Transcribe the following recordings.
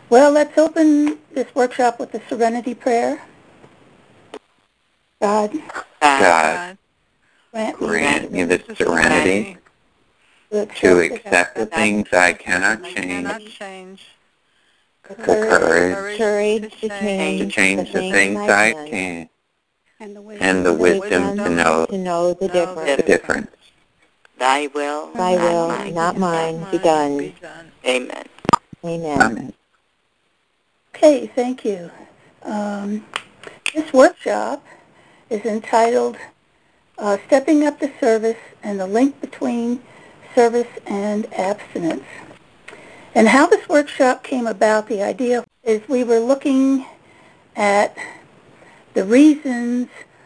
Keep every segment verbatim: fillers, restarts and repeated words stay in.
Well, let's open this workshop with the Serenity Prayer. God, God, grant, grant me the serenity to accept, to accept the things I cannot change, the courage, courage to to change, change the things I can, and the wisdom, and the wisdom to know to know the the difference. difference. Thy will, Thy not will, mine. not mine, be done. Amen. Amen. Amen. Okay, thank you. Um, this workshop is entitled uh, Stepping Up to Service and the Link Between Service and Abstinence. And how this workshop came about, the idea is we were looking at the reasons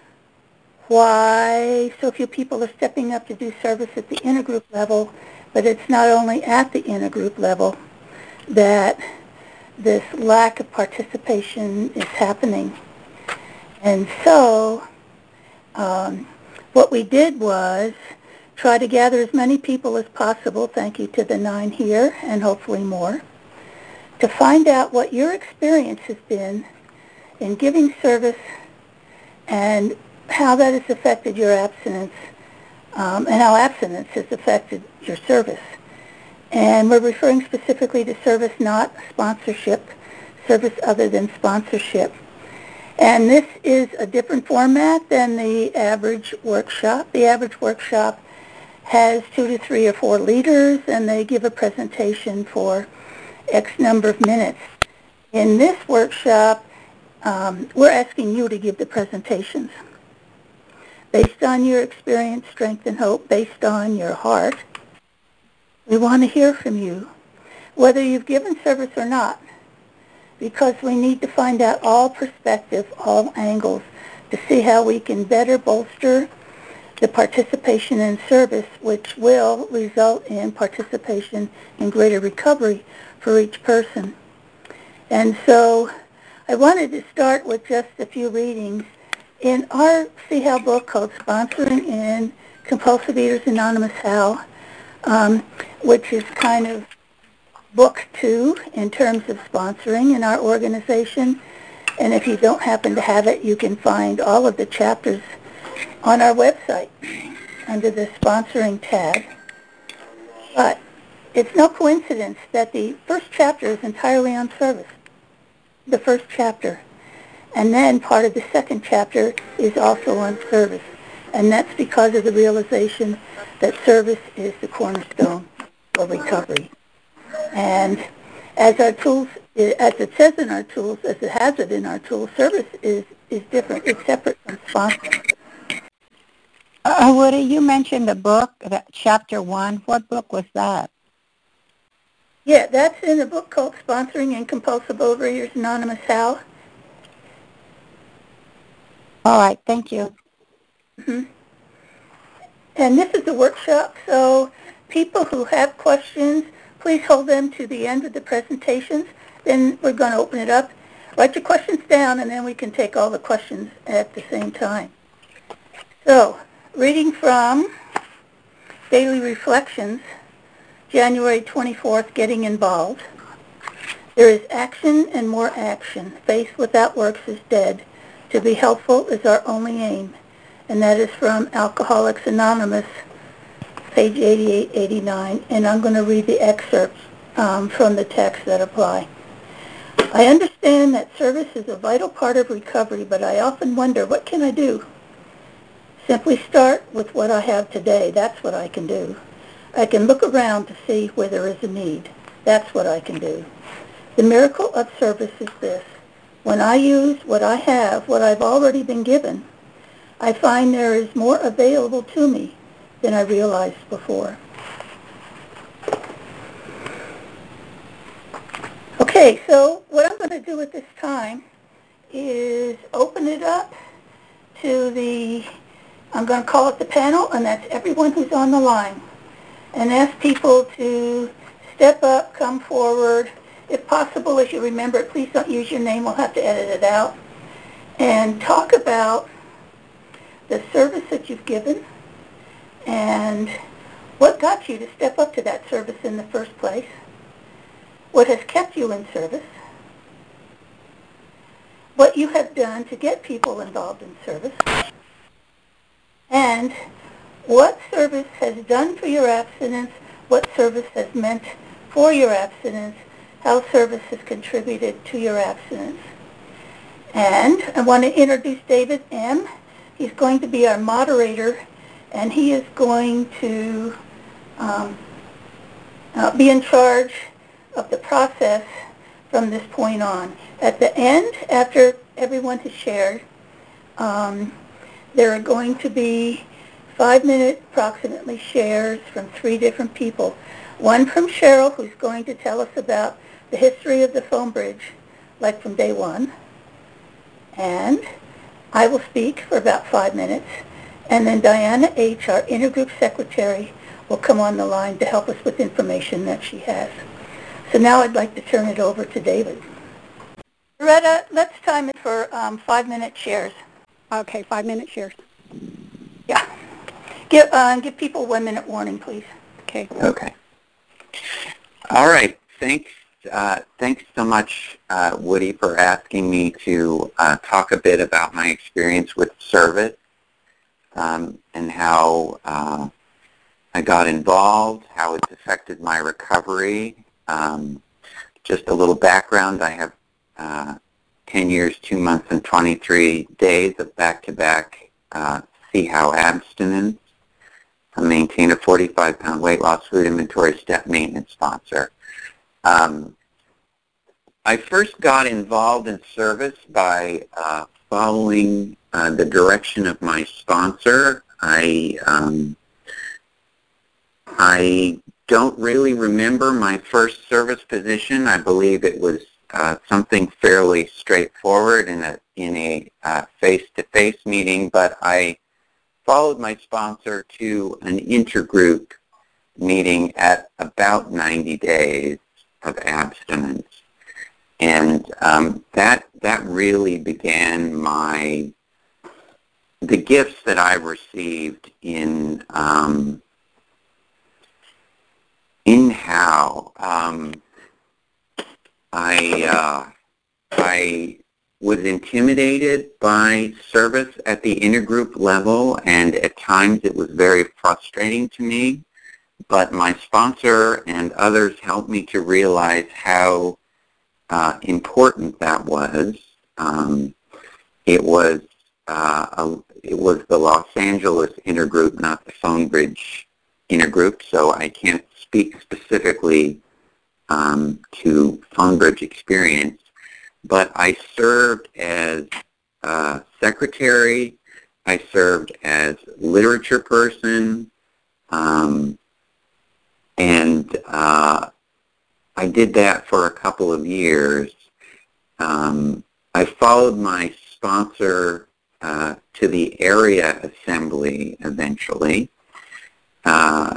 why so few people are stepping up to do service at the intergroup level, but it's not only at the intergroup level that this lack of participation is happening. And so um, what we did was try to gather as many people as possible, thank you to the nine here and hopefully more, to find out what your experience has been in giving service and how that has affected your abstinence um, and how abstinence has affected your service. And we're referring specifically to service not sponsorship, service other than sponsorship. And this is a different format than the average workshop. The average workshop has two to three or four leaders, and they give a presentation for X number of minutes. In this workshop, um, we're asking you to give the presentations based on your experience, strength, and hope, based on your heart. We want to hear from you, whether you've given service or not, because we need to find out all perspectives, all angles, to see how we can better bolster the participation in service, which will result in participation in greater recovery for each person. And so I wanted to start with just a few readings. In our See How book called Sponsoring in Compulsive Eaters Anonymous How, um, which is kind of book two in terms of sponsoring in our organization. And if you don't happen to have it, you can find all of the chapters on our website under the sponsoring tab. But it's no coincidence that the first chapter is entirely on service, the first chapter. And then part of the second chapter is also on service. And that's because of the realization that service is the cornerstone for recovery. And as our tools, as it says in our tools, as it has it in our tools, service is, is different. It's separate from sponsoring. Uh, Woody, you mentioned a book, that chapter one. What book was that? Yeah, that's in a book called Sponsoring in Compulsive Overeaters Anonymous How. All right, thank you. Mm-hmm. And this is a workshop, so people who have questions, please hold them to the end of the presentations. Then we're going to open it up. Write your questions down, and then we can take all the questions at the same time. So, reading from Daily Reflections, January twenty-fourth, Getting Involved. There is action and more action. Faith without works is dead. To be helpful is our only aim. And that is from Alcoholics Anonymous, page eighty-eight eighty-nine. And I'm going to read the excerpts um, from the text that apply. I understand that service is a vital part of recovery, but I often wonder, what can I do? Simply start with what I have today. That's what I can do. I can look around to see where there is a need. That's what I can do. The miracle of service is this. When I use what I have, what I've already been given, I find there is more available to me than I realized before. Okay, so what I'm going to do at this time is open it up to the, I'm going to call it the panel, and that's everyone who's on the line, and ask people to step up, come forward. If possible, if you remember it, please don't use your name. We'll have to edit it out. And talk about the service that you've given and what got you to step up to that service in the first place, what has kept you in service, what you have done to get people involved in service, and what service has done for your abstinence, what service has meant for your abstinence, how service has contributed to your abstinence. And I want to introduce David M. He's going to be our moderator, and he is going to um, uh, be in charge of the process from this point on. At the end, after everyone has shared, um, there are going to be five-minute approximately shares from three different people. One from Cheryl, who's going to tell us about the history of the phone bridge, like from day one. And I will speak for about five minutes. And then Diana H., our intergroup secretary, will come on the line to help us with information that she has. So now I'd like to turn it over to David. Loretta, let's time it for um, five-minute shares. Okay, five-minute shares. Yeah. Give, uh, give people one-minute warning, please. Okay. Okay. All right. Thanks. Uh, thanks so much, uh, Woody, for asking me to uh, talk a bit about my experience with service um, and how uh, I got involved, how it's affected my recovery. Um, just a little background, I have uh, ten years, two months, and twenty-three days of back-to-back uh, See How abstinence. I maintain a forty-five pound weight loss food inventory step maintenance sponsor. Um, I first got involved in service by uh, following uh, the direction of my sponsor. I um, I don't really remember my first service position. I believe it was uh, something fairly straightforward in a in a uh, face-to-face meeting, but I followed my sponsor to an intergroup meeting at about ninety days of abstinence. And um, that that really began my, the gifts that I received in, um, in how um, I, uh, I was intimidated by service at the intergroup level, and at times it was very frustrating to me. But my sponsor and others helped me to realize how uh, important that was. Um, it was uh, a, it was the Los Angeles intergroup, not the Phone Bridge intergroup, so I can't speak specifically um, to Phone Bridge experience. But I served as uh, secretary, I served as literature person, um, and uh, I did that for a couple of years. Um, I followed my sponsor uh, to the area assembly eventually, uh,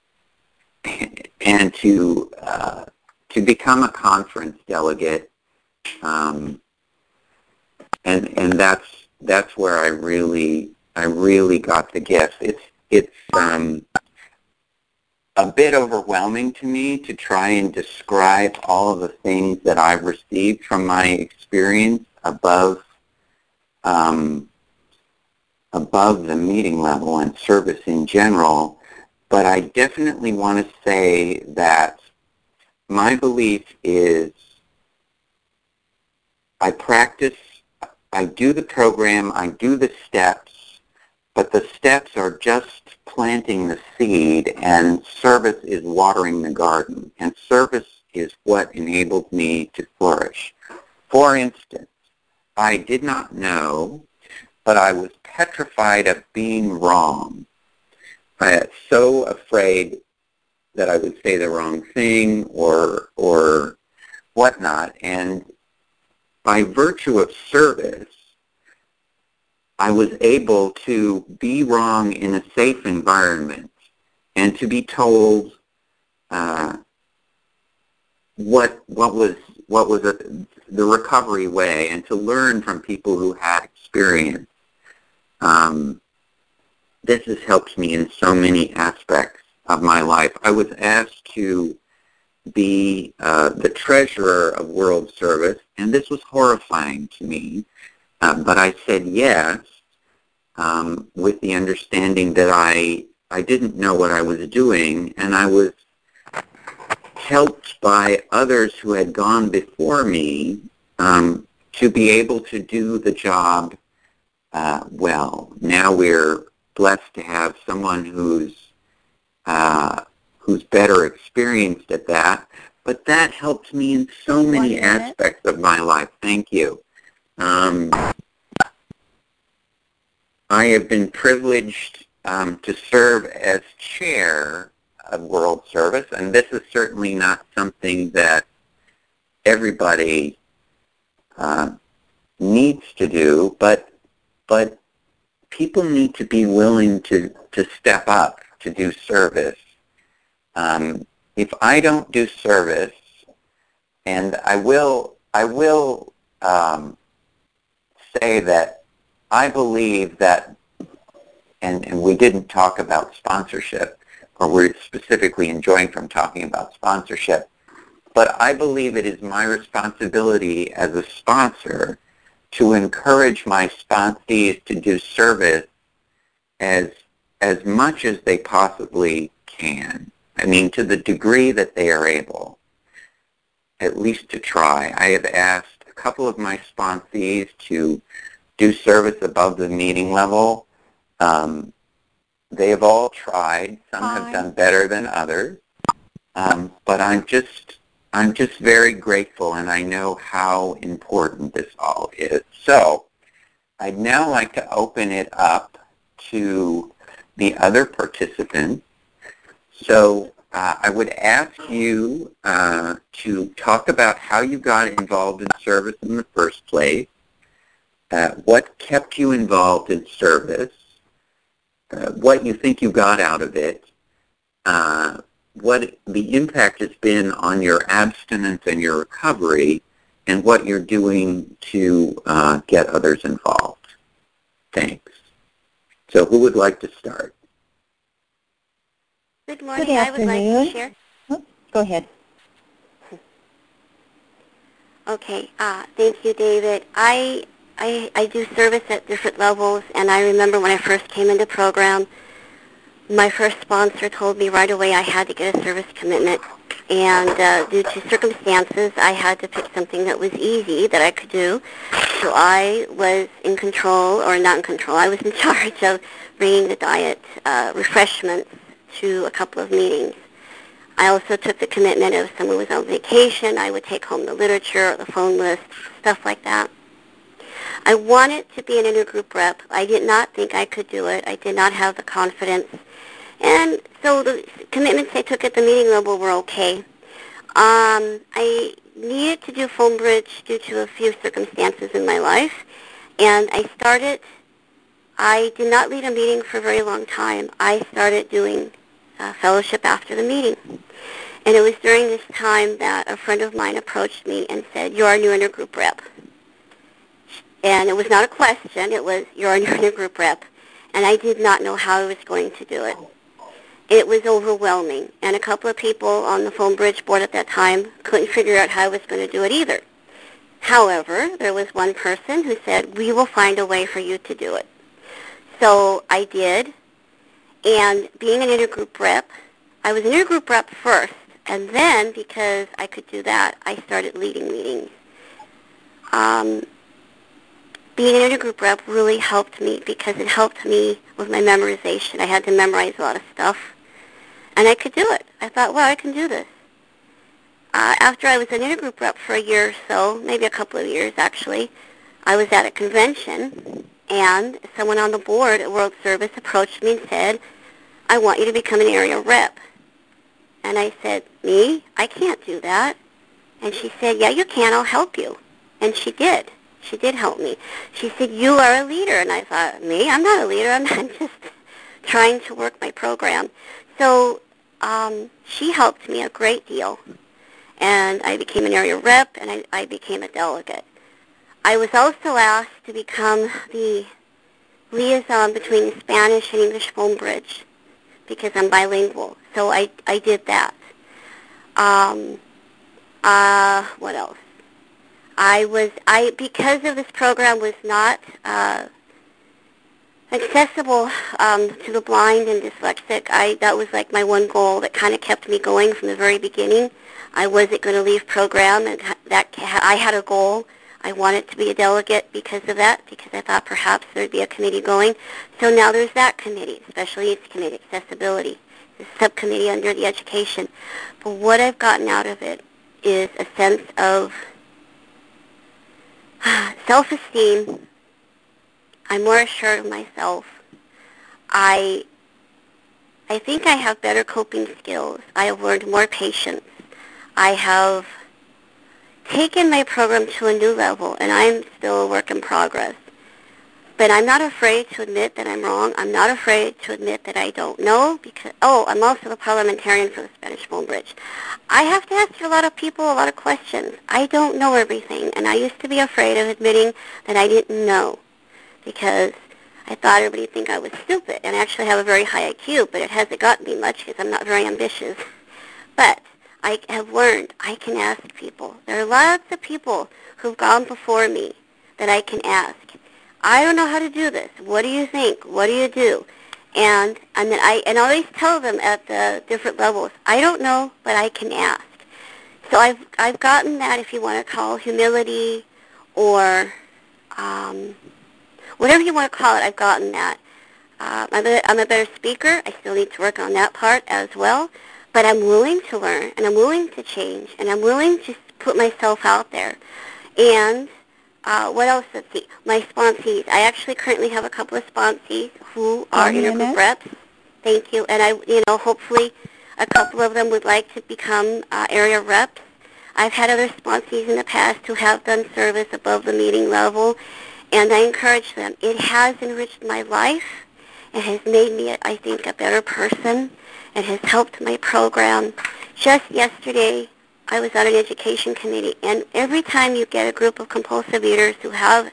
and to uh, to become a conference delegate. Um, and and that's that's where I really I really got the gift. It's it's um, a bit overwhelming to me to try and describe all of the things that I've received from my experience above um, above the meeting level and service in general. But I definitely want to say that my belief is I practice, I do the program, I do the steps, but the steps are just planting the seed, and service is watering the garden, and service is what enabled me to flourish. For instance, I did not know, but I was petrified of being wrong. I was so afraid that I would say the wrong thing or, or whatnot, and by virtue of service, I was able to be wrong in a safe environment and to be told uh, what what was what was a, the recovery way, and to learn from people who had experience. Um, this has helped me in so many aspects of my life. I was asked to be uh, the treasurer of World Service, and this was horrifying to me, uh, but I said yes um, with the understanding that I, I didn't know what I was doing, and I was helped by others who had gone before me um, to be able to do the job uh, well. Now we're blessed to have someone who's uh, who's better experienced at that, but that helped me in so many aspects of my life. Thank you. Um, I have been privileged um, to serve as chair of World Service, and this is certainly not something that everybody uh, needs to do, but but people need to be willing to, to step up to do service. Um, if I don't do service, and I will, I will um, say that I believe that, and, and we didn't talk about sponsorship, or we're specifically enjoying from talking about sponsorship, but I believe it is my responsibility as a sponsor to encourage my sponsees to do service as as much as they possibly can. I mean, to the degree that they are able, at least to try. I have asked a couple of my sponsees to do service above the meeting level. Um, they have all tried. Some have done better than others. Um, but I'm just I'm just very grateful, and I know how important this all is. So I'd now like to open it up to the other participants. So uh, I would ask you uh, to talk about how you got involved in service in the first place, uh, what kept you involved in service, uh, what you think you got out of it, uh, what the impact has been on your abstinence and your recovery, and what you're doing to uh, get others involved. Thanks. So who would like to start? Good morning. Good I would like afternoon. to share. Oh, go ahead. Okay. Uh, thank you, David. I, I I do service at different levels, and I remember when I first came into program, my first sponsor told me right away I had to get a service commitment, and uh, due to circumstances, I had to pick something that was easy that I could do. So I was in control, or not in control, I was in charge of bringing the diet uh, refreshments to a couple of meetings. I also took the commitment of if someone was on vacation, I would take home the literature or the phone list, stuff like that. I wanted to be an intergroup rep. I did not think I could do it. I did not have the confidence. And so the commitments I took at the meeting level were okay. Um, I needed to do phone bridge due to a few circumstances in my life, and I started, I did not lead a meeting for a very long time. I started doing uh, fellowship after the meeting. And it was during this time that a friend of mine approached me and said, "You're our new intergroup rep." And it was not a question, it was, "You're our new intergroup rep." And I did not know how I was going to do it. It was overwhelming, and a couple of people on the phone bridge board at that time couldn't figure out how I was going to do it either. However, there was one person who said, "We will find a way for you to do it." So I did, and being an intergroup rep, I was an intergroup rep first, and then because I could do that, I started leading meetings. Um, being an intergroup rep really helped me because it helped me with my memorization. I had to memorize a lot of stuff. And I could do it. I thought, well, I can do this. Uh, after I was an intergroup rep for a year or so, maybe a couple of years actually, I was at a convention, and someone on the board at World Service approached me and said, "I want you to become an area rep." And I said, "Me? I can't do that." And she said, "Yeah, you can. I'll help you." And she did. She did help me. She said, "You are a leader." And I thought, me? I'm not a leader. I'm not just trying to work my program. So um, she helped me a great deal, and I became an area rep, and I, I became a delegate. I was also asked to become the liaison between the Spanish and English phone bridge because I'm bilingual, so I, I did that. Um, uh, what else? I was, I because of this program was not uh, accessible um, to the blind and dyslexic, I that was like my one goal that kind of kept me going from the very beginning. I wasn't going to leave program, and that I had a goal. I wanted to be a delegate because of that, because I thought perhaps there'd be a committee going. So now there's that committee, Special Needs Committee, Accessibility, the subcommittee under the education. But what I've gotten out of it is a sense of self-esteem. I'm more assured of myself. I I think I have better coping skills. I have learned more patience. I have taken my program to a new level, and I'm still a work in progress. But I'm not afraid to admit that I'm wrong. I'm not afraid to admit that I don't know, because, oh, I'm also the parliamentarian for the Spanish Phone Bridge. I have to ask a lot of people a lot of questions. I don't know everything, and I used to be afraid of admitting that I didn't know, because I thought everybody would think I was stupid, and I actually have a very high I Q, but it hasn't gotten me much because I'm not very ambitious. But I have learned I can ask people. There are lots of people who've gone before me that I can ask. I don't know how to do this. What do you think? What do you do? And and then I and I always tell them at the different levels, I don't know, but I can ask. So I've I've gotten that, if you want to call humility or um, whatever you want to call it, I've gotten that. Uh, I'm, a, I'm a better speaker. I still need to work on that part as well. But I'm willing to learn, and I'm willing to change, and I'm willing to put myself out there. And uh, what else? Let's see. My sponsees. I actually currently have a couple of sponsees who are intergroup reps. Thank you. And I, you know, hopefully a couple of them would like to become uh, area reps. I've had other sponsees in the past who have done service above the meeting level, and I encourage them. It has enriched my life. It has made me, I think, a better person. It has helped my program. Just yesterday, I was on an education committee, and every time you get a group of compulsive eaters who have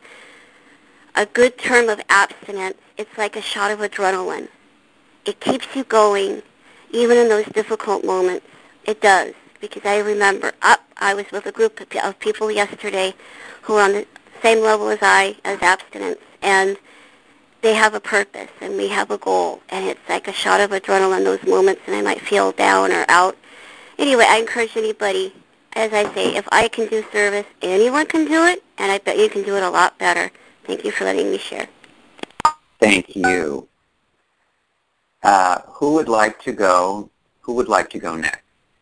a good term of abstinence, it's like a shot of adrenaline. It keeps you going, even in those difficult moments. It does, because I remember, up, I was with a group of people yesterday who are on the same level as I, as abstinence, and they have a purpose, and we have a goal, and it's like a shot of adrenaline, those moments, and I might feel down or out. Anyway, I encourage anybody, as I say, if I can do service, anyone can do it, and I bet you can do it a lot better. Thank you for letting me share. Thank you. Uh, who would like to go? Who would like to go next?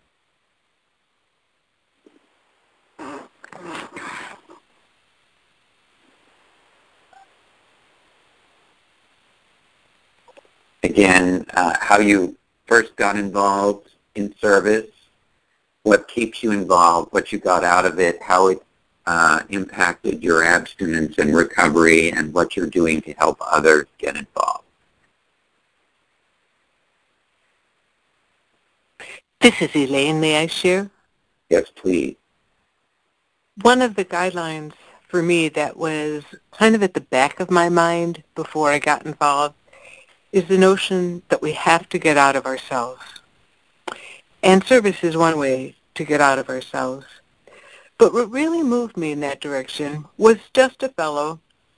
Again, uh, how you first got involved in service, what keeps you involved, what you got out of it, how it uh, impacted your abstinence and recovery, and what you're doing to help others get involved. This is Elaine. May I share? Yes, please. One of the guidelines for me that was kind of at the back of my mind before I got involved is the notion that we have to get out of ourselves. And service is one way to get out of ourselves. But what really moved me in that direction was just a fellow.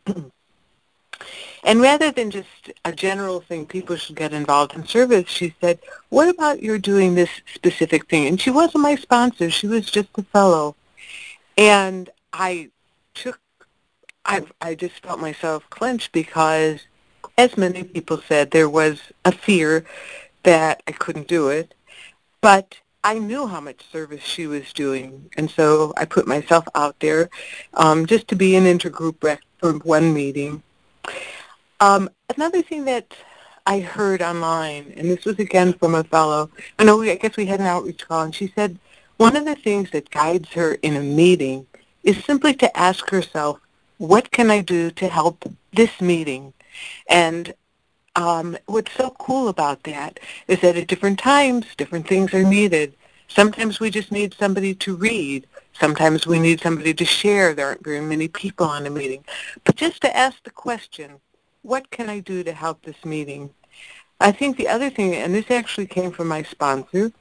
And rather than just a general thing, people should get involved in service, she said, what about you're doing this specific thing? And she wasn't my sponsor. She was just a fellow. And I took, I, I just felt myself clench because, as many people said, there was a fear that I couldn't do it. But I knew how much service she was doing, and so I put myself out there um, just to be an intergroup rep for one meeting. Um, another thing that I heard online, and this was again from a fellow, I know we, I guess we had an outreach call, and she said one of the things that guides her in a meeting is simply to ask herself, what can I do to help this meeting? And um, what's so cool about that is that at different times, different things are needed. Sometimes we just need somebody to read. Sometimes we need somebody to share. There aren't very many people on a meeting. But just to ask the question, what can I do to help this meeting? I think the other thing, and this actually came from my sponsor,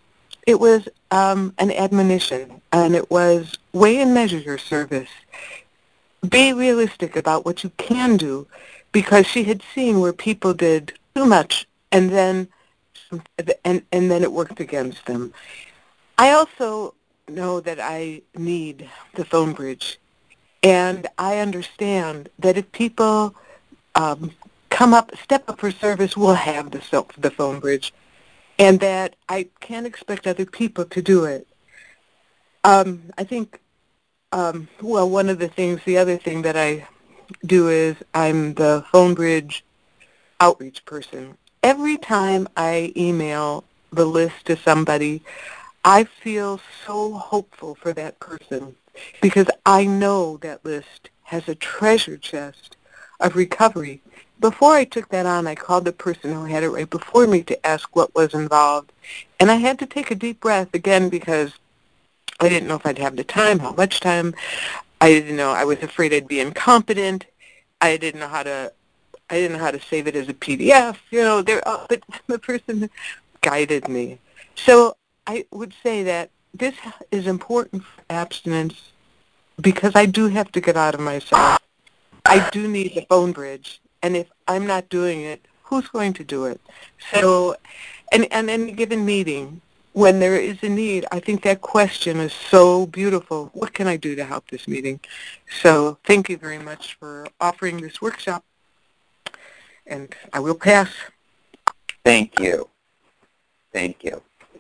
it was um, an admonition, and it was weigh and measure your service. Be realistic about what you can do, because she had seen where people did too much, and then and and then it worked against them. I also know that I need the phone bridge, and I understand that if people um, come up, step up for service, we'll have the so- the phone bridge, and that I can't expect other people to do it. Um, I think, um, well, one of the things, the other thing that I do is I'm the phone bridge outreach person. Every time I email the list to somebody, I feel so hopeful for that person, because I know that list has a treasure chest of recovery. Before I took that on, I called the person who had it right before me to ask what was involved. And I had to take a deep breath again, because I didn't know if I'd have the time, how much time. I didn't know. I was afraid I'd be incompetent. I didn't know how to I didn't know how to save it as a P D F. You know, there uh, but the person guided me. So I would say that this is important for abstinence, because I do have to get out of myself. I do need the phone bridge, and if I'm not doing it, who's going to do it? So, and, and any given meeting, when there is a need, I think that question is so beautiful. What can I do to help this meeting? So thank you very much for offering this workshop, and I will pass. Thank you. Thank you.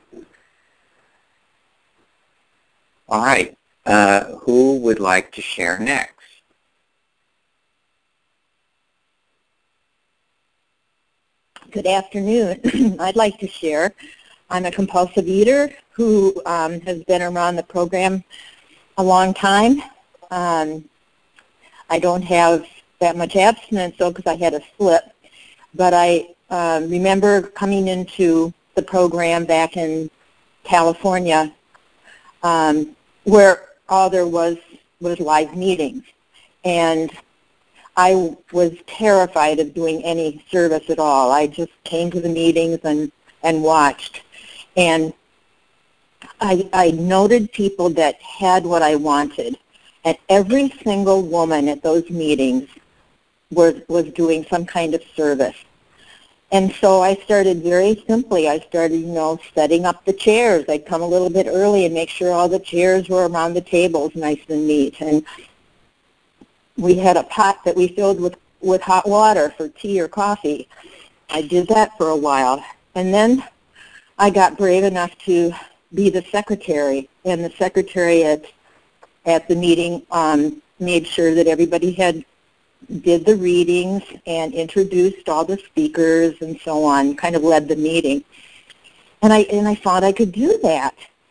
All right. Uh, who would like to share next? Good afternoon. I'd like to share. I'm a compulsive eater who um, has been around the program a long time. Um, I don't have that much abstinence, though, because I had a slip. But I uh, remember coming into the program back in California, um, where all there was was live meetings. And I was terrified of doing any service at all. I just came to the meetings and, and watched. And I, I noted people that had what I wanted. And every single woman at those meetings was, was doing some kind of service. And so I started very simply. I started, you know, setting up the chairs. I'd come a little bit early and make sure all the chairs were around the tables nice and neat. And we had a pot that we filled with, with hot water for tea or coffee. I did that for a while. And then I got brave enough to be the secretary. And the secretary at, at the meeting um, made sure that everybody had did the readings and introduced all the speakers and so on, kind of led the meeting. And I, and I thought I could do that.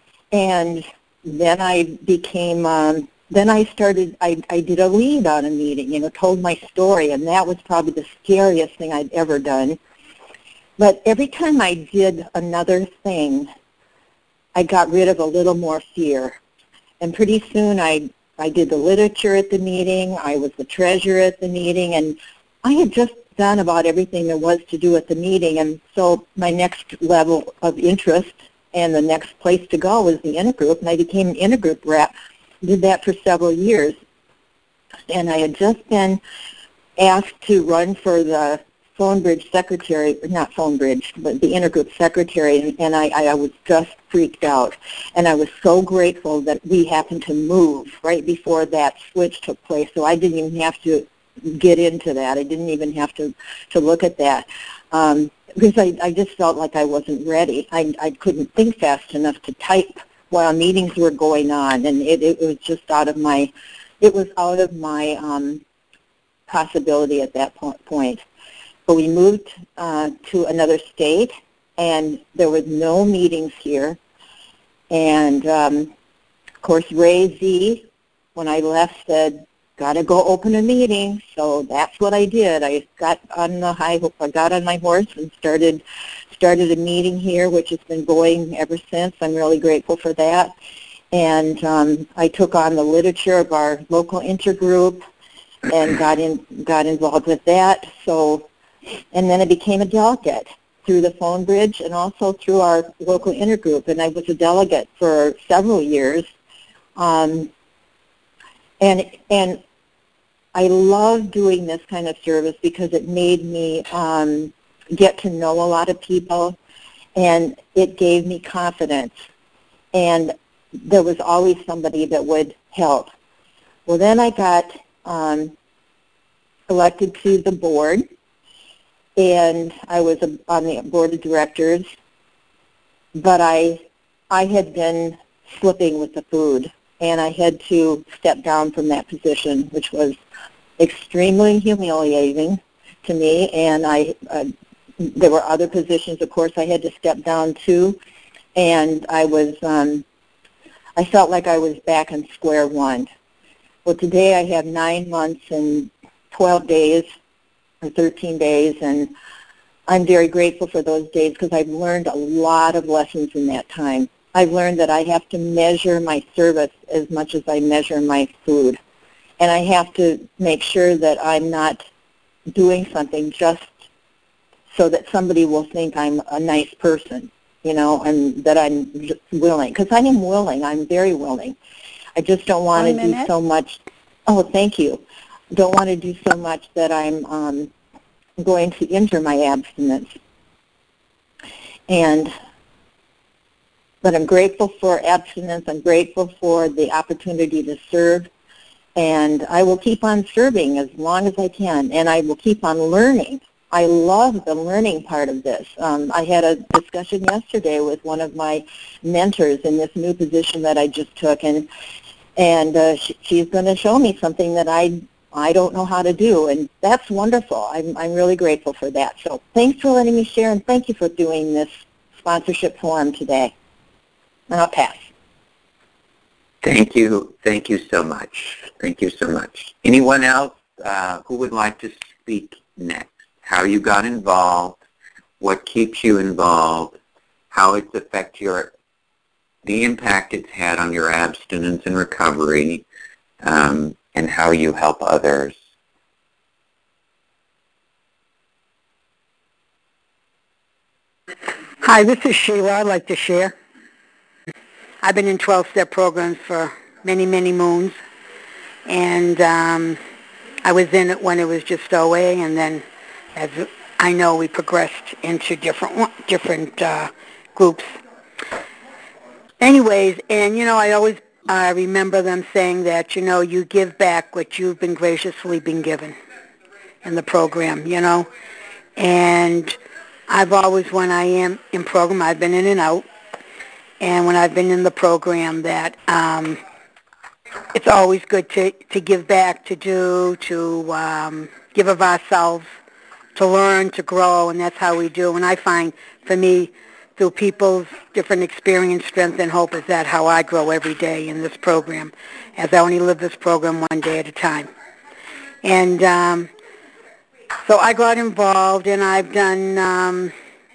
And then I became... Um, Then I started, I, I did a lead on a meeting, you know, told my story, and that was probably the scariest thing I'd ever done. But every time I did another thing, I got rid of a little more fear. And pretty soon I, I did the literature at the meeting, I was the treasurer at the meeting, and I had just done about everything there was to do at the meeting. And so my next level of interest and the next place to go was the intergroup, and I became an intergroup rep. Did that for several years, and I had just been asked to run for the phone bridge secretary, not phone bridge, but the intergroup secretary, and, and I, I was just freaked out. And I was so grateful that we happened to move right before that switch took place, so I didn't even have to get into that. I didn't even have to, to look at that. Um, because I, I just felt like I wasn't ready. I, I couldn't think fast enough to type while meetings were going on, and it, it was just out of my, it was out of my um, possibility at that point. But we moved uh, to another state, and there was no meetings here. And um, of course, Ray Z, when I left, said, "Got to go open a meeting." So that's what I did. I got on the high, I got on my horse and started. started a meeting here, which has been going ever since. I'm really grateful for that. And um, I took on the literature of our local intergroup and got in, got involved with that. So, and then I became a delegate. through the phone bridge and also through our local intergroup, and I was a delegate for several years. Um, and and I love doing this kind of service because it made me um, get to know a lot of people, and it gave me confidence. And there was always somebody that would help. Well, then I got um, elected to the board, and I was on the board of directors, but I, I had been slipping with the food, and I had to step down from that position, which was extremely humiliating to me, and I, uh, there were other positions, of course, I had to step down to, and I was, um, I felt like I was back in square one. Well, today I have nine months and twelve days, or thirteen days, and I'm very grateful for those days because I've learned a lot of lessons in that time. I've learned that I have to measure my service as much as I measure my food. And I have to make sure that I'm not doing something just so that somebody will think I'm a nice person, you know, and that I'm just willing. Because I am willing. I'm very willing. I just don't want to do so much. Oh, thank you. Don't want to do so much that I'm um, going to injure my abstinence. And but I'm grateful for abstinence. I'm grateful for the opportunity to serve. And I will keep on serving as long as I can. And I will keep on learning. I love the learning part of this. Um, I had a discussion yesterday with one of my mentors in this new position that I just took, and and uh, she, she's going to show me something that I I don't know how to do, and that's wonderful. I'm I'm really grateful for that. So thanks for letting me share, and thank you for doing this sponsorship forum today. And I'll pass. Thank you. Thank you so much. Thank you so much. Anyone else uh, who would like to speak next? How you got involved, what keeps you involved, how it's affect your, the impact it's had on your abstinence and recovery, um, and how you help others. Hi, this is Sheila. I'd like to share. I've been in twelve-step programs for many, many moons, and um, I was in it when it was just O A, and then as I know, we progressed into different different uh, groups. Anyways, and you know, I always uh, remember them saying that, you know, you give back what you've been graciously been given in the program, you know. And I've always, when I am in program, I've been in and out, and when I've been in the program, that um, it's always good to, to give back, to do, to um, give of ourselves, to learn, to grow, and that's how we do. And I find, for me, through people's different experience, strength, and hope, is that how I grow every day in this program, as I only live this program one day at a time. And um, so I got involved, and I've done, um,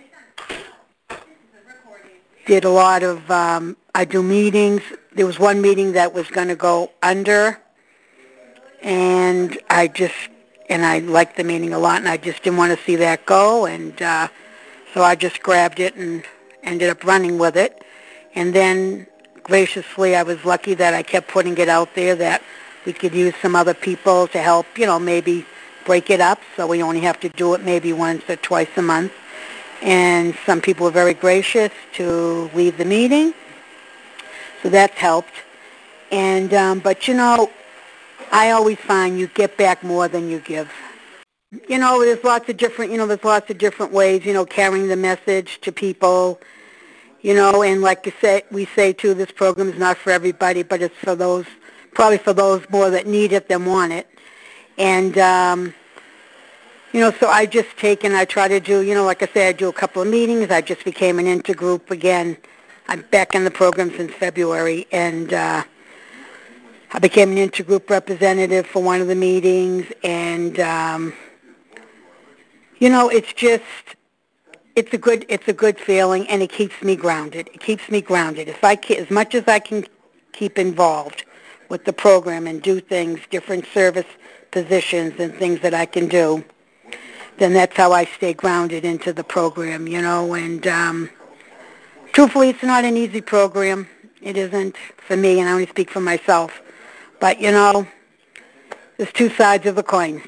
did a lot of, um, I do meetings. There was one meeting that was going to go under, and I just, and I liked the meeting a lot, and I just didn't want to see that go, and uh, so I just grabbed it and ended up running with it. And then, graciously, I was lucky that I kept putting it out there that we could use some other people to help, you know, maybe break it up, so we only have to do it maybe once or twice a month. And some people were very gracious to leave the meeting, so that's helped. And um, but, you know, I always find you get back more than you give. You know, there's lots of different, you know, there's lots of different ways, you know, carrying the message to people, you know, and like you say, we say, too, this program is not for everybody, but it's for those, probably for those more that need it than want it. And, um, you know, so I just take and I try to do, you know, like I say, I do a couple of meetings. I just became an intergroup again. I'm back in the program since February, and uh, I became an intergroup representative for one of the meetings, and, um, you know, it's just, it's a good, it's a good feeling, and it keeps me grounded. It keeps me grounded. If I can, as much as I can keep involved with the program and do things, different service positions and things that I can do, then that's how I stay grounded into the program, you know, and um, truthfully, it's not an easy program. It isn't for me, and I only speak for myself. But, you know, there's two sides of the coin.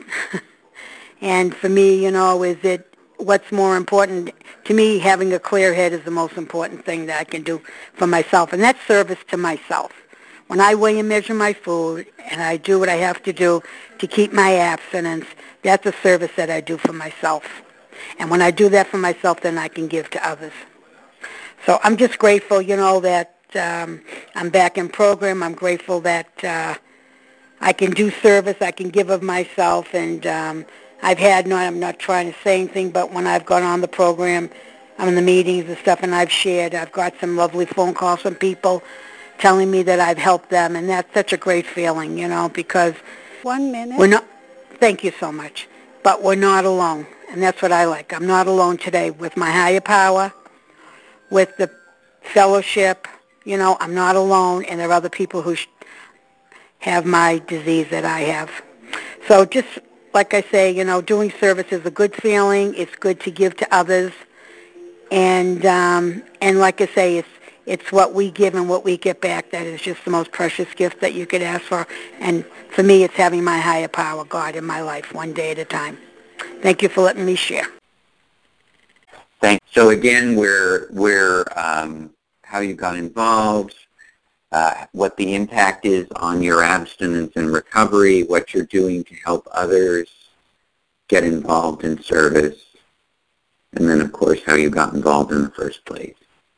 And for me, you know, is it what's more important? To me, having a clear head is the most important thing that I can do for myself, and that's service to myself. When I weigh and measure my food and I do what I have to do to keep my abstinence, that's a service that I do for myself. And when I do that for myself, then I can give to others. So I'm just grateful, you know, that um, I'm back in program. I'm grateful that uh, I can do service. I can give of myself. And um, I've had, no, I'm not trying to say anything, but when I've gone on the program, I'm in the meetings and stuff, and I've shared, I've got some lovely phone calls from people telling me that I've helped them, and that's such a great feeling, you know, because One minute. we're not, thank you so much, but we're not alone, and that's what I like. I'm not alone today with my higher power, with the fellowship, you know, I'm not alone, and there are other people who sh- have my disease that I have. So just like I say, you know, doing service is a good feeling. It's good to give to others, and um, and like I say, it's It's what we give and what we get back that is just the most precious gift that you could ask for. And for me, it's having my higher power, God, in my life one day at a time. Thank you for letting me share. Thanks. So again, we're, we're um, how you got involved, uh, what the impact is on your abstinence and recovery, what you're doing to help others get involved in service, and then, of course, how you got involved in the first place.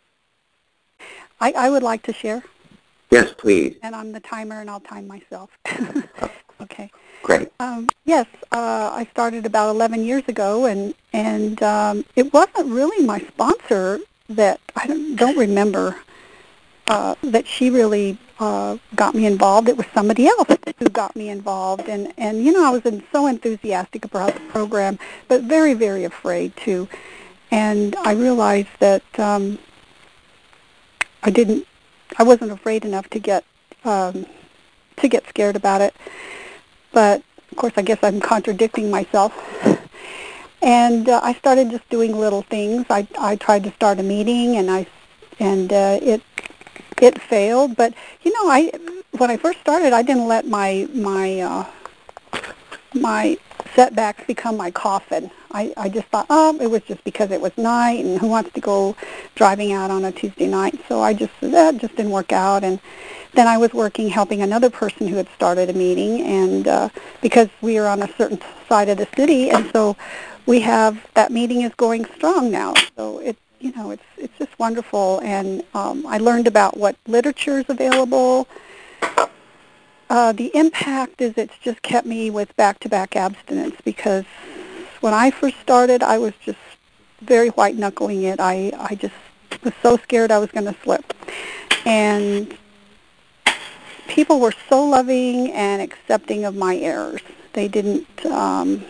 I, I would like to share. Yes, please. And I'm the timer, and I'll time myself. Okay. Great. Um, yes, uh, I started about eleven years ago, and and um, it wasn't really my sponsor that I don't, don't remember uh, that she really uh, got me involved. It was somebody else who got me involved, and and you know I was in, so enthusiastic about the program, but very very afraid too. And I realized that. Um, I didn't, I wasn't afraid enough to get, um, to get scared about it. But, of course, I guess I'm contradicting myself. And uh, I started just doing little things. I, I tried to start a meeting, and I, and uh, it, it failed. But, you know, I, when I first started, I didn't let my, my, uh, my setbacks become my coffin. I, I just thought, oh, it was just because it was night, and who wants to go driving out on a Tuesday night? So I just said, that just didn't work out. And then I was working, helping another person who had started a meeting, and uh, because we are on a certain side of the city, and so we have, that meeting is going strong now. So it, you know, it's it's just wonderful. And um, I learned about what literature is available. Uh, the impact is it's just kept me with back-to-back abstinence, because when I first started, I was just very white-knuckling it. I, I just was so scared I was going to slip. And people were so loving and accepting of my errors. They didn't, um,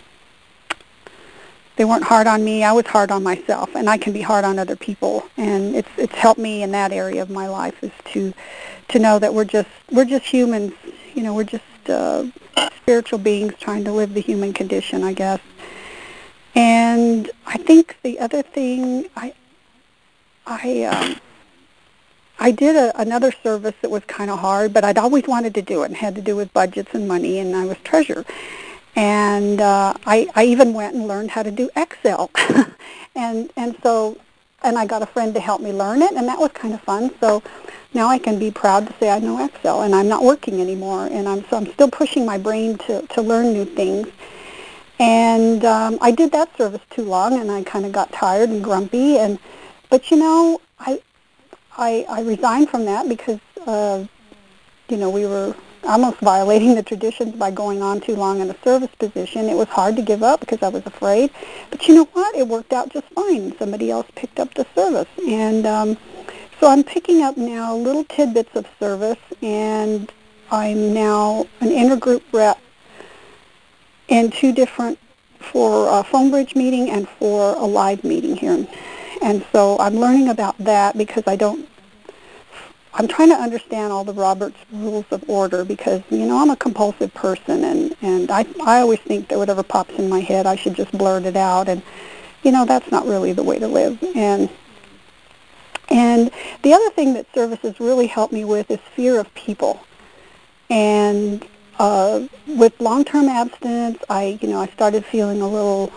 they weren't hard on me. I was hard on myself, and I can be hard on other people. And it's it's helped me in that area of my life, is to to know that we're just we're just humans. You know, we're just uh, spiritual beings trying to live the human condition, I guess. And I think the other thing, I I um, I did a, another service that was kind of hard, but I'd always wanted to do it, and had to do with budgets and money, and I was treasurer. And uh, I, I even went and learned how to do Excel. and and so, and I got a friend to help me learn it, and that was kind of fun. So now I can be proud to say I know Excel, and I'm not working anymore, and I'm so I'm still pushing my brain to, to learn new things. And um, I did that service too long, and I kind of got tired and grumpy. And but you know, I I, I resigned from that because uh, you know we were almost violating the traditions by going on too long in a service position. It was hard to give up because I was afraid. But you know what? It worked out just fine. Somebody else picked up the service. And um, so I'm picking up now little tidbits of service, and I'm now an intergroup rep in two different, for a phone bridge meeting and for a live meeting here. And so I'm learning about that because I don't, I'm trying to understand all the Robert's Rules of Order because, you know, I'm a compulsive person, and, and I, I always think that whatever pops in my head, I should just blurt it out, and, you know, that's not really the way to live. And and the other thing that service has really helped me with is fear of people. And uh, with long-term abstinence, I, you know, I started feeling a little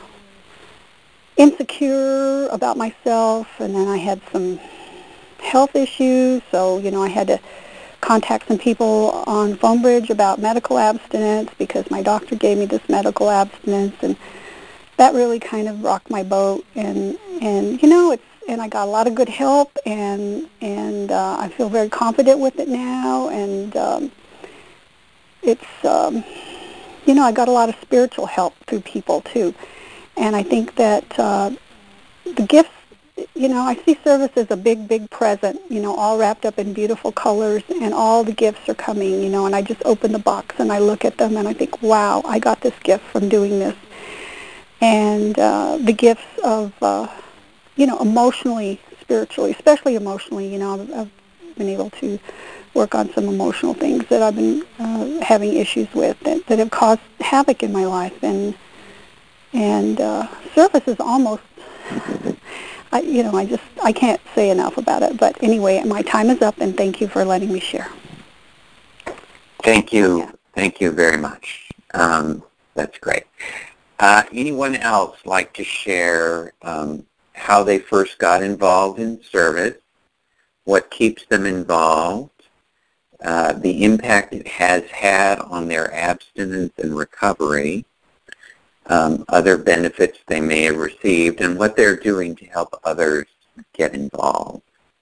insecure about myself, and then I had some health issues, so, you know, I had to contact some people on PhoneBridge about medical abstinence because my doctor gave me this medical abstinence, and that really kind of rocked my boat. And, and you know, it's, and I got a lot of good help, and, and uh, I feel very confident with it now, and um, it's, um, you know, I got a lot of spiritual help through people, too. And I think that uh, the gifts, you know, I see service as a big, big present, you know, all wrapped up in beautiful colors, and all the gifts are coming, you know, and I just open the box and I look at them and I think, wow, I got this gift from doing this. And uh, the gifts of, uh, you know, emotionally, spiritually, especially emotionally, you know, I've, I've been able to work on some emotional things that I've been uh, having issues with that, that have caused havoc in my life. And, and uh, service is almost... I, you know, I just, I can't say enough about it. But anyway, my time is up, and thank you for letting me share. Thank you. Yeah. Thank you very much. Um, that's great. Uh, anyone else like to share um, how they first got involved in service, what keeps them involved, uh, the impact it has had on their abstinence and recovery, Um, other benefits they may have received, and what they're doing to help others get involved.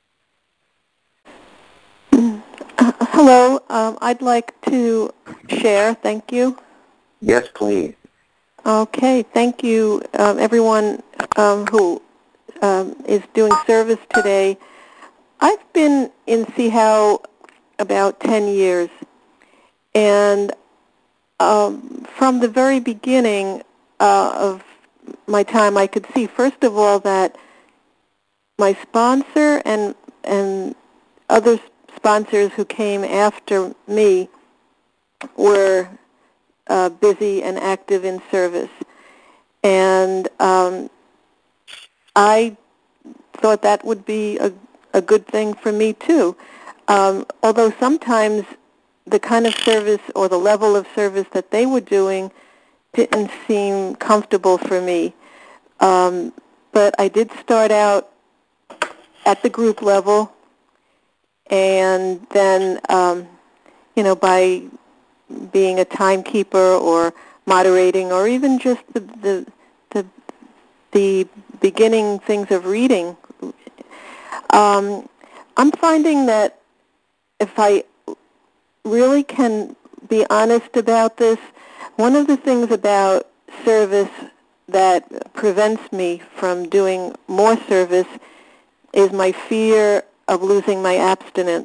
Uh, hello, um, I'd like to share. Thank you. Yes, please. Okay, thank you, um, everyone um, who um, is doing service today. I've been in C H A L about ten years, and um, from the very beginning uh, of my time, I could see, first of all, that my sponsor and and other sponsors who came after me were uh, busy and active in service. And um, I thought that would be a, a good thing for me, too. Um, although sometimes the kind of service or the level of service that they were doing didn't seem comfortable for me. Um, but I did start out at the group level, and then, um, you know, by being a timekeeper or moderating, or even just the, the the the beginning things of reading, um, I'm finding that if I really can be honest about this, one of the things about service that prevents me from doing more service is my fear of losing my abstinence.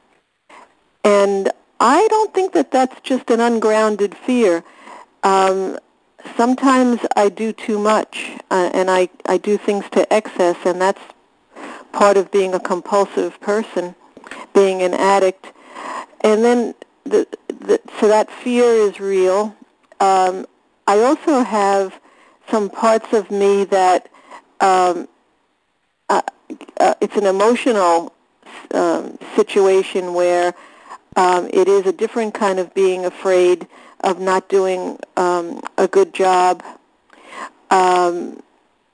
And I don't think that that's just an ungrounded fear. Um, sometimes I do too much, uh, and I, I do things to excess, and that's part of being a compulsive person, being an addict. And then, the, the, so that fear is real. Um, I also have some parts of me that um, uh, uh, it's an emotional um, situation where um, it is a different kind of being afraid of not doing um, a good job um,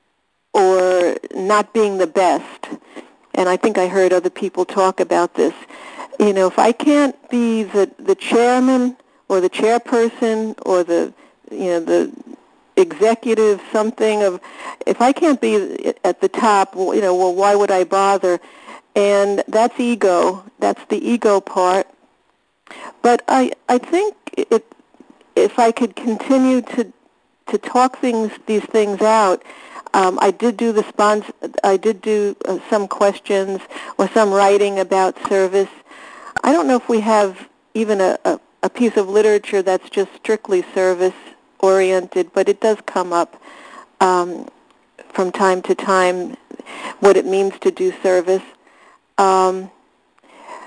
or not being the best. And I think I heard other people talk about this. You know, if I can't be the, the chairman or the chairperson or the, you know, the executive something of, if I can't be at the top, well, you know, well, why would I bother? And that's ego. That's the ego part. But I, I think it, if I could continue to to talk things these things out, um, I did do the spons. I did do uh, some questions or some writing about service. I don't know if we have even a, a, a piece of literature that's just strictly service oriented, but it does come up um, from time to time what it means to do service. Um,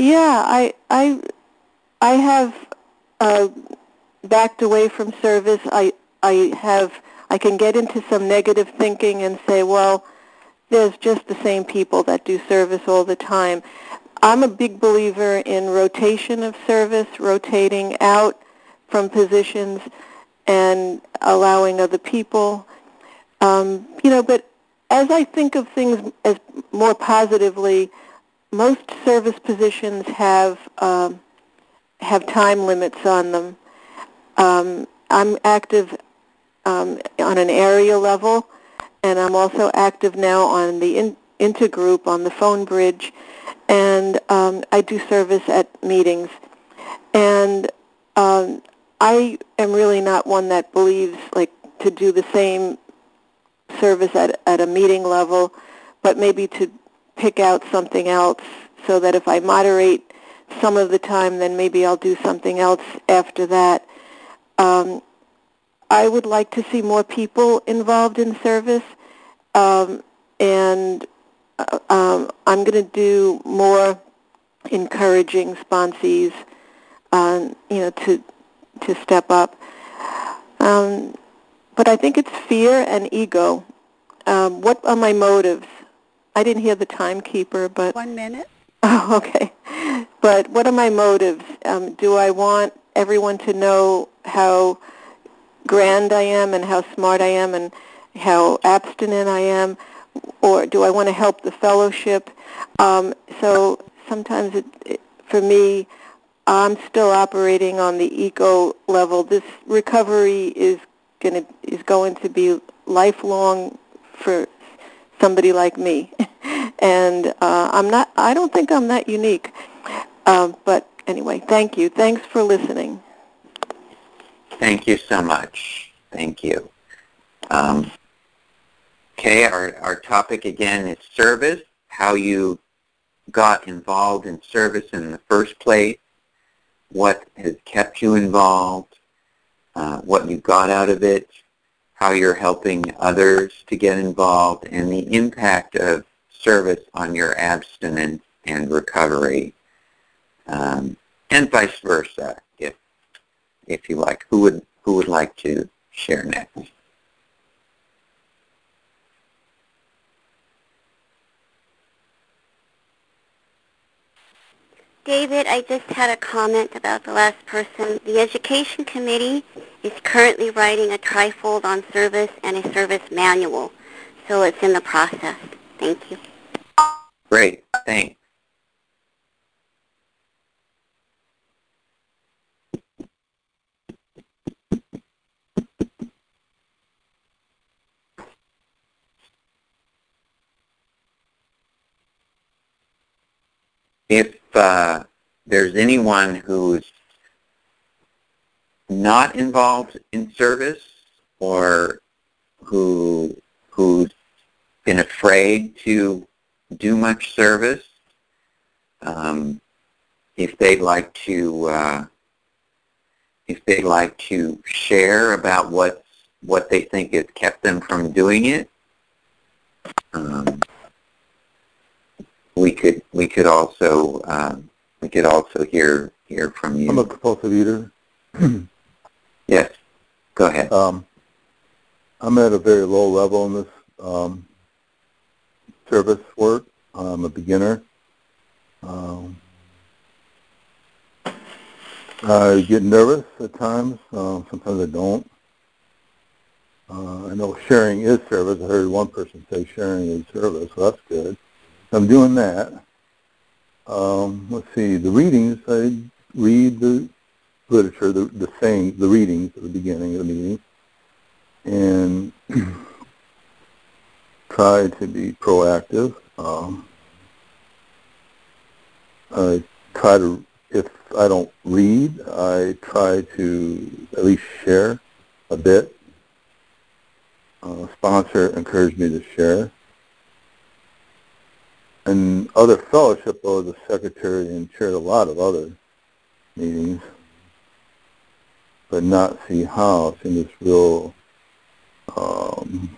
Yeah, I I I have uh, backed away from service. I I have I can get into some negative thinking and say, well, there's just the same people that do service all the time. I'm a big believer in rotation of service, rotating out from positions and allowing other people. Um, you know, but as I think of things as more positively, most service positions have um, have time limits on them. Um, I'm active um, on an area level, and I'm also active now on the in, intergroup on the phone bridge, and um, I do service at meetings. And um, I am really not one that believes like to do the same service at, at a meeting level, but maybe to pick out something else so that if I moderate some of the time, then maybe I'll do something else after that. Um, I would like to see more people involved in service, um, and uh, um, I'm going to do more encouraging sponsees, uh, you know, to to step up. Um, but I think it's fear and ego. Um, what are my motives? I didn't hear the timekeeper, but One minute. oh, okay. But what are my motives? Um, do I want everyone to know how grand I am and how smart I am and how abstinent I am, or do I want to help the fellowship? Um, so sometimes it, it, for me, I'm still operating on the ego level. This recovery is going to is going to be lifelong for somebody like me, and uh, I'm not. I don't think I'm that unique. Um, but anyway, thank you. Thanks for listening. Thank you so much. Thank you. Um, okay, our, our topic again is service, how you got involved in service in the first place, what has kept you involved, uh, what you got out of it, how you're helping others to get involved, and the impact of service on your abstinence and recovery, um, and vice versa, if if you like. Who would who would like to share next? David, I just had a comment about the last person. The Education Committee is currently writing a trifold on service and a service manual, so it's in the process. Thank you. Great, thanks. If uh, there's anyone who's not involved in service or who who's been afraid to do much service, um, if they'd like to uh, if they'd like to share about what what they think has kept them from doing it, um, we could we could also um, we could also hear hear from you. I'm a compulsive eater. Yes, go ahead. Um, I'm at a very low level in this um, service work. I'm a beginner. Um, I get nervous at times. Um, sometimes I don't. Uh, I know sharing is service. I heard one person say sharing is service, so that's good. I'm doing that. Um, let's see, the readings, I read the literature, the, the saying, the readings at the beginning of the meeting, and try to be proactive. Um, I try to, if I don't read, I try to at least share a bit. Uh, sponsor encouraged me to share. And other fellowship, I was a secretary and chaired a lot of other meetings, but not see how. Seeing this real um,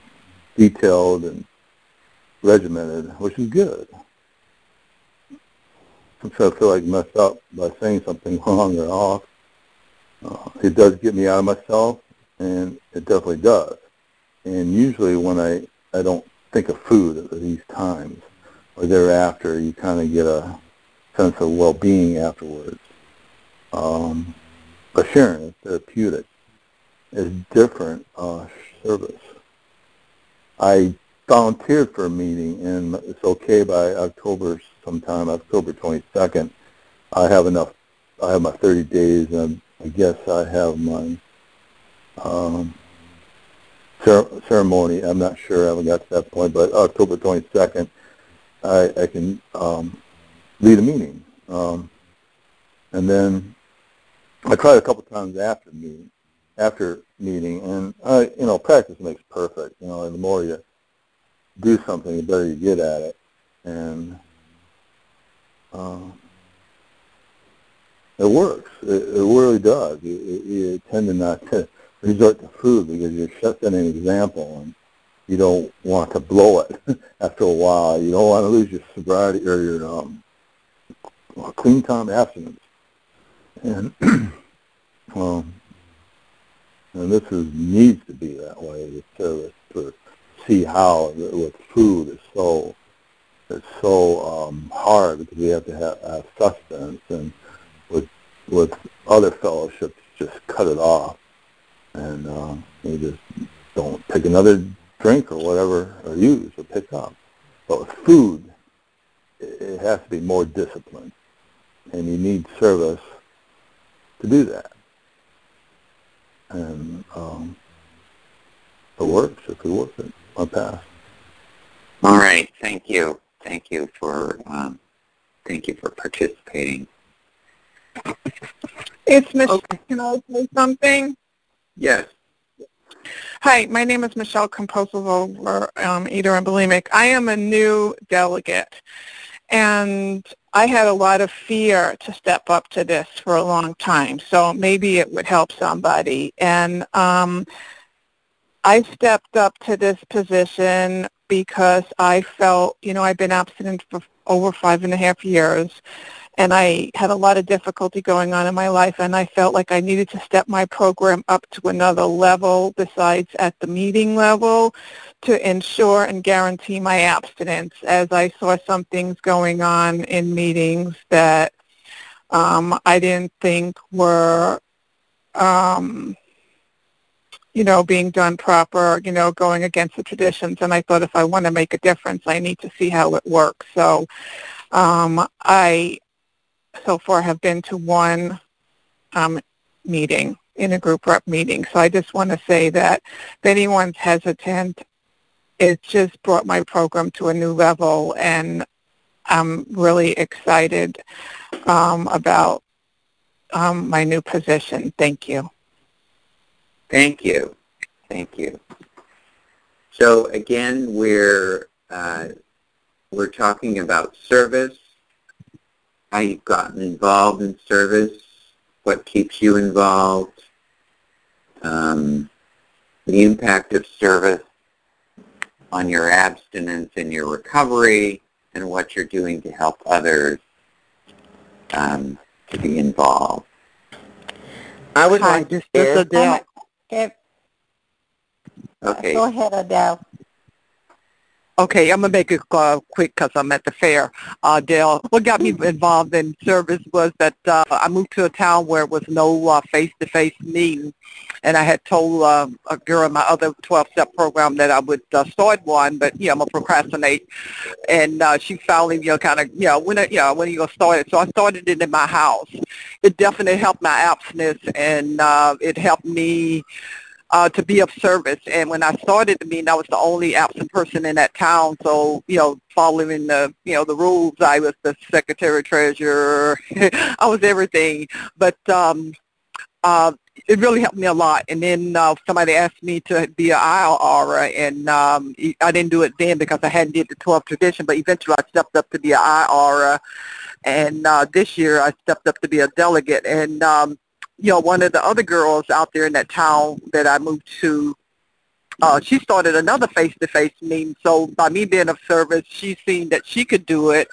detailed and regimented, which is good. sometimes I feel like I mess up by saying something wrong or off. Uh, it does get me out of myself, and it definitely does. And usually when I, I don't think of food at these times or thereafter, you kind of get a sense of well-being afterwards. Um, but sharing is therapeutic. It's different uh, service. I volunteered for a meeting, and it's okay by October sometime, October twenty-second. I have enough. I have my thirty days, and I guess I have my um, cer- ceremony. I'm not sure. I haven't got to that point, but October twenty-second, I, I can um, lead a meeting. Um, and then I tried a couple times after meeting, after meeting, and I, you know, practice makes perfect. You know, and the more you do something, the better you get at it, and uh, it works. It, it really does. You, you tend to not to resort to food because you're setting an example, and you don't want to blow it after a while. You don't want to lose your sobriety or your um, clean time abstinence. And um, and this is needs to be that way to to see how with food is so it's so um, hard because we have to have, have sustenance, and with with other fellowships just cut it off, and uh, you just don't take another drink or whatever or use or pick up. But with food, it, it has to be more disciplined, and you need service to do that. And um, it works if we work it. My past. All right. Thank you. Thank you for um, thank you for participating. It's Michelle. Okay. Can I say something? Yes. Hi, my name is Michelle, compulsive over um, eater and bulimic. I am a new delegate, and I had a lot of fear to step up to this for a long time, so maybe it would help somebody. And um, I stepped up to this position because I felt, you know, I've been abstinent for over five and a half years, and I had a lot of difficulty going on in my life, and I felt like I needed to step my program up to another level besides at the meeting level to ensure and guarantee my abstinence, as I saw some things going on in meetings that um, I didn't think were um, you know, being done proper, you know, going against the traditions. And I thought if I want to make a difference, I need to see how it works. So um, I, so far, have been to one um, meeting, in a group rep meeting. So I just want to say that if anyone's hesitant, it just brought my program to a new level, and I'm really excited um, about um, my new position. Thank you. Thank you. Thank you. So again, we're uh, we're talking about service, how you've gotten involved in service, what keeps you involved, um, the impact of service on your abstinence and your recovery, and what you're doing to help others um, to be involved. I would Hi, like to this is share. Adele. Okay. Go ahead, Adele. Okay, I'm going to make it uh, quick because I'm at the fair. Uh, Dale, what got me involved in service was that uh, I moved to a town where there was no uh, face-to-face meeting, and I had told uh, a girl in my other twelve-step program that I would uh, start one, but, you know, I'm going to procrastinate. And uh, she finally, you know, kind of, you know, when, it, you know, when are you going to start it? So I started it in my house. It definitely helped my abstinence, and uh, it helped me Uh, to be of service. And when I started the meeting, I was the only absent person in that town. So, you know, following the, you know, the rules, I was the secretary, treasurer. I was everything. But um, uh, it really helped me a lot. And then uh, somebody asked me to be an I R A, and um, I didn't do it then because I hadn't did the twelve tradition. But eventually, I stepped up to be an I R A. And uh, this year, I stepped up to be a delegate. And um, you know, one of the other girls out there in that town that I moved to, uh, she started another face-to-face meeting. So by me being of service, she seen that she could do it,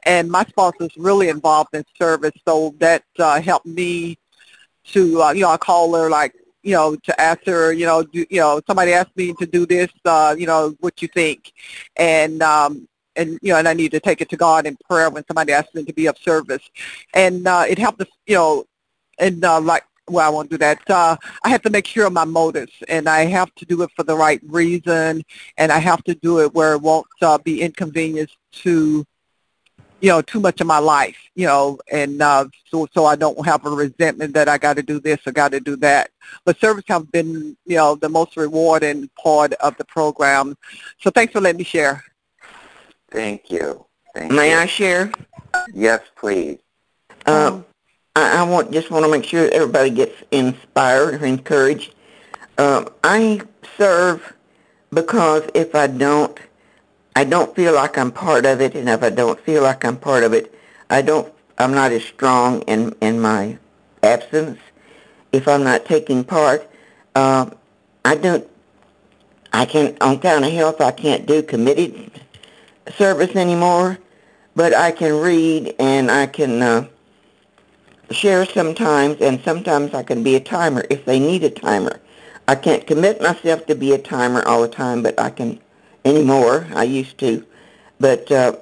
and my sponsor is really involved in service, so that uh, helped me to, uh, you know, I call her like, you know, to ask her, you know, do, you know, somebody asked me to do this, uh, you know, what you think, and um, and you know, and I need to take it to God in prayer when somebody asks me to be of service, and uh, it helped us, you know, and uh, like. Well, I won't do that. Uh, I have to make sure of my motives, and I have to do it for the right reason, and I have to do it where it won't uh, be inconvenience to, you know, too much of my life, you know, and uh, so so I don't have a resentment that I got to do this or got to do that. But service has been, you know, the most rewarding part of the program. So thanks for letting me share. Thank you. Thank May you. I share? Yes, please. Uh, I, I want just want to make sure everybody gets inspired or encouraged. Um, I serve because if I don't, I don't feel like I'm part of it, and if I don't feel like I'm part of it, I don't. I'm not as strong in in my absence. If I'm not taking part, uh, I don't. I can on account of health. I can't do committed service anymore, but I can read and I can. Uh, share sometimes, and sometimes I can be a timer if they need a timer. I can't commit myself to be a timer all the time, but I can anymore. I used to. But uh,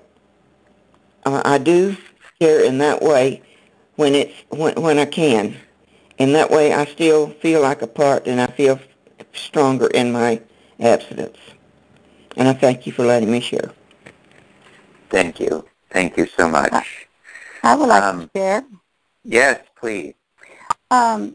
I do share in that way when it's when, when I can. In that way, I still feel like a part, and I feel stronger in my abstinence. And I thank you for letting me share. Thank you. Thank you so much. I, I would like um, to share. Yes, please. Um,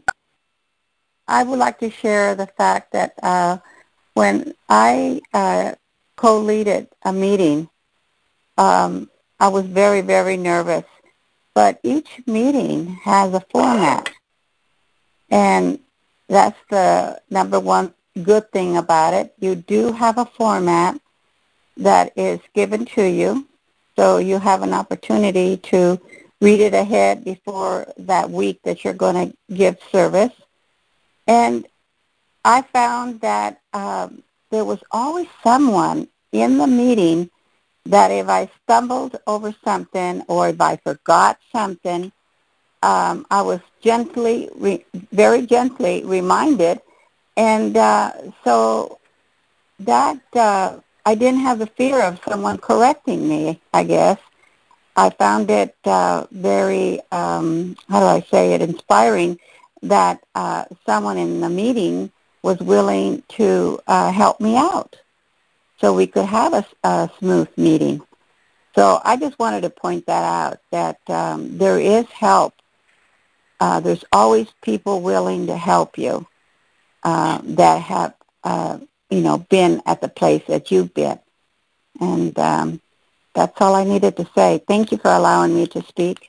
I would like to share the fact that uh, when I uh, co-leaded a meeting, um, I was very, very nervous. But each meeting has a format, and that's the number one good thing about it. You do have a format that is given to you, so you have an opportunity to read it ahead before that week that you're going to give service. And I found that um, there was always someone in the meeting that if I stumbled over something or if I forgot something, um, I was gently, re- very gently reminded. And uh, so that uh, I didn't have the fear of someone correcting me, I guess. I found it uh, very, um, how do I say it, inspiring that uh, someone in the meeting was willing to uh, help me out so we could have a, a smooth meeting. So I just wanted to point that out, that um, there is help. Uh, there's always people willing to help you uh, that have, uh, you know, been at the place that you've been. And um, that's all I needed to say. Thank you for allowing me to speak.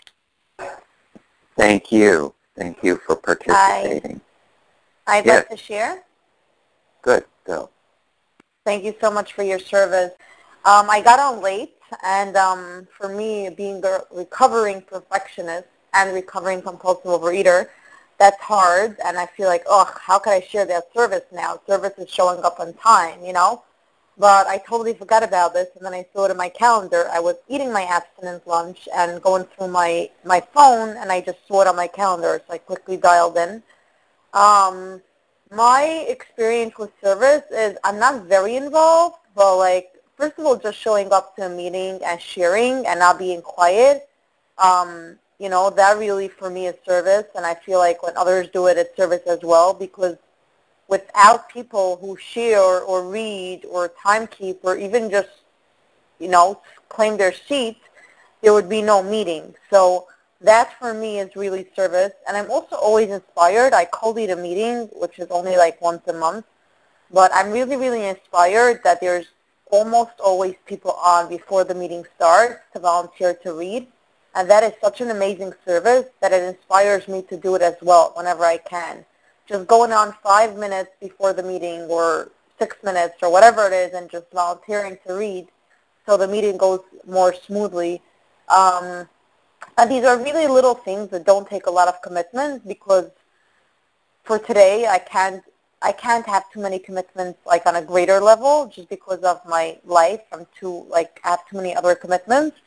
Thank you. Thank you for participating. I, I'd yes. like to share. Good. Go. Thank you so much for your service. Um, I got on late, and um, for me, being a recovering perfectionist and recovering compulsive overeater, that's hard, and I feel like, oh, how could I share that service now? Service is showing up on time, you know? But I totally forgot about this, and then I saw it in my calendar. I was eating my abstinence lunch and going through my, my phone, and I just saw it on my calendar, so I quickly dialed in. Um, my experience with service is I'm not very involved, but, like, first of all, just showing up to a meeting and sharing and not being quiet, um, you know, that really, for me, is service, and I feel like when others do it, it's service as well, because without people who share or read or timekeep or even just, you know, claim their seats, there would be no meeting. So that for me is really service. And I'm also always inspired. I co-lead a meeting, which is only like once a month. But I'm really, really inspired that there's almost always people on before the meeting starts to volunteer to read. And that is such an amazing service that it inspires me to do it as well whenever I can. Just going on five minutes before the meeting or six minutes or whatever it is and just volunteering to read so the meeting goes more smoothly. Um, and these are really little things that don't take a lot of commitment, because for today I can't I can't have too many commitments like on a greater level just because of my life. I'm too like I have too many other commitments.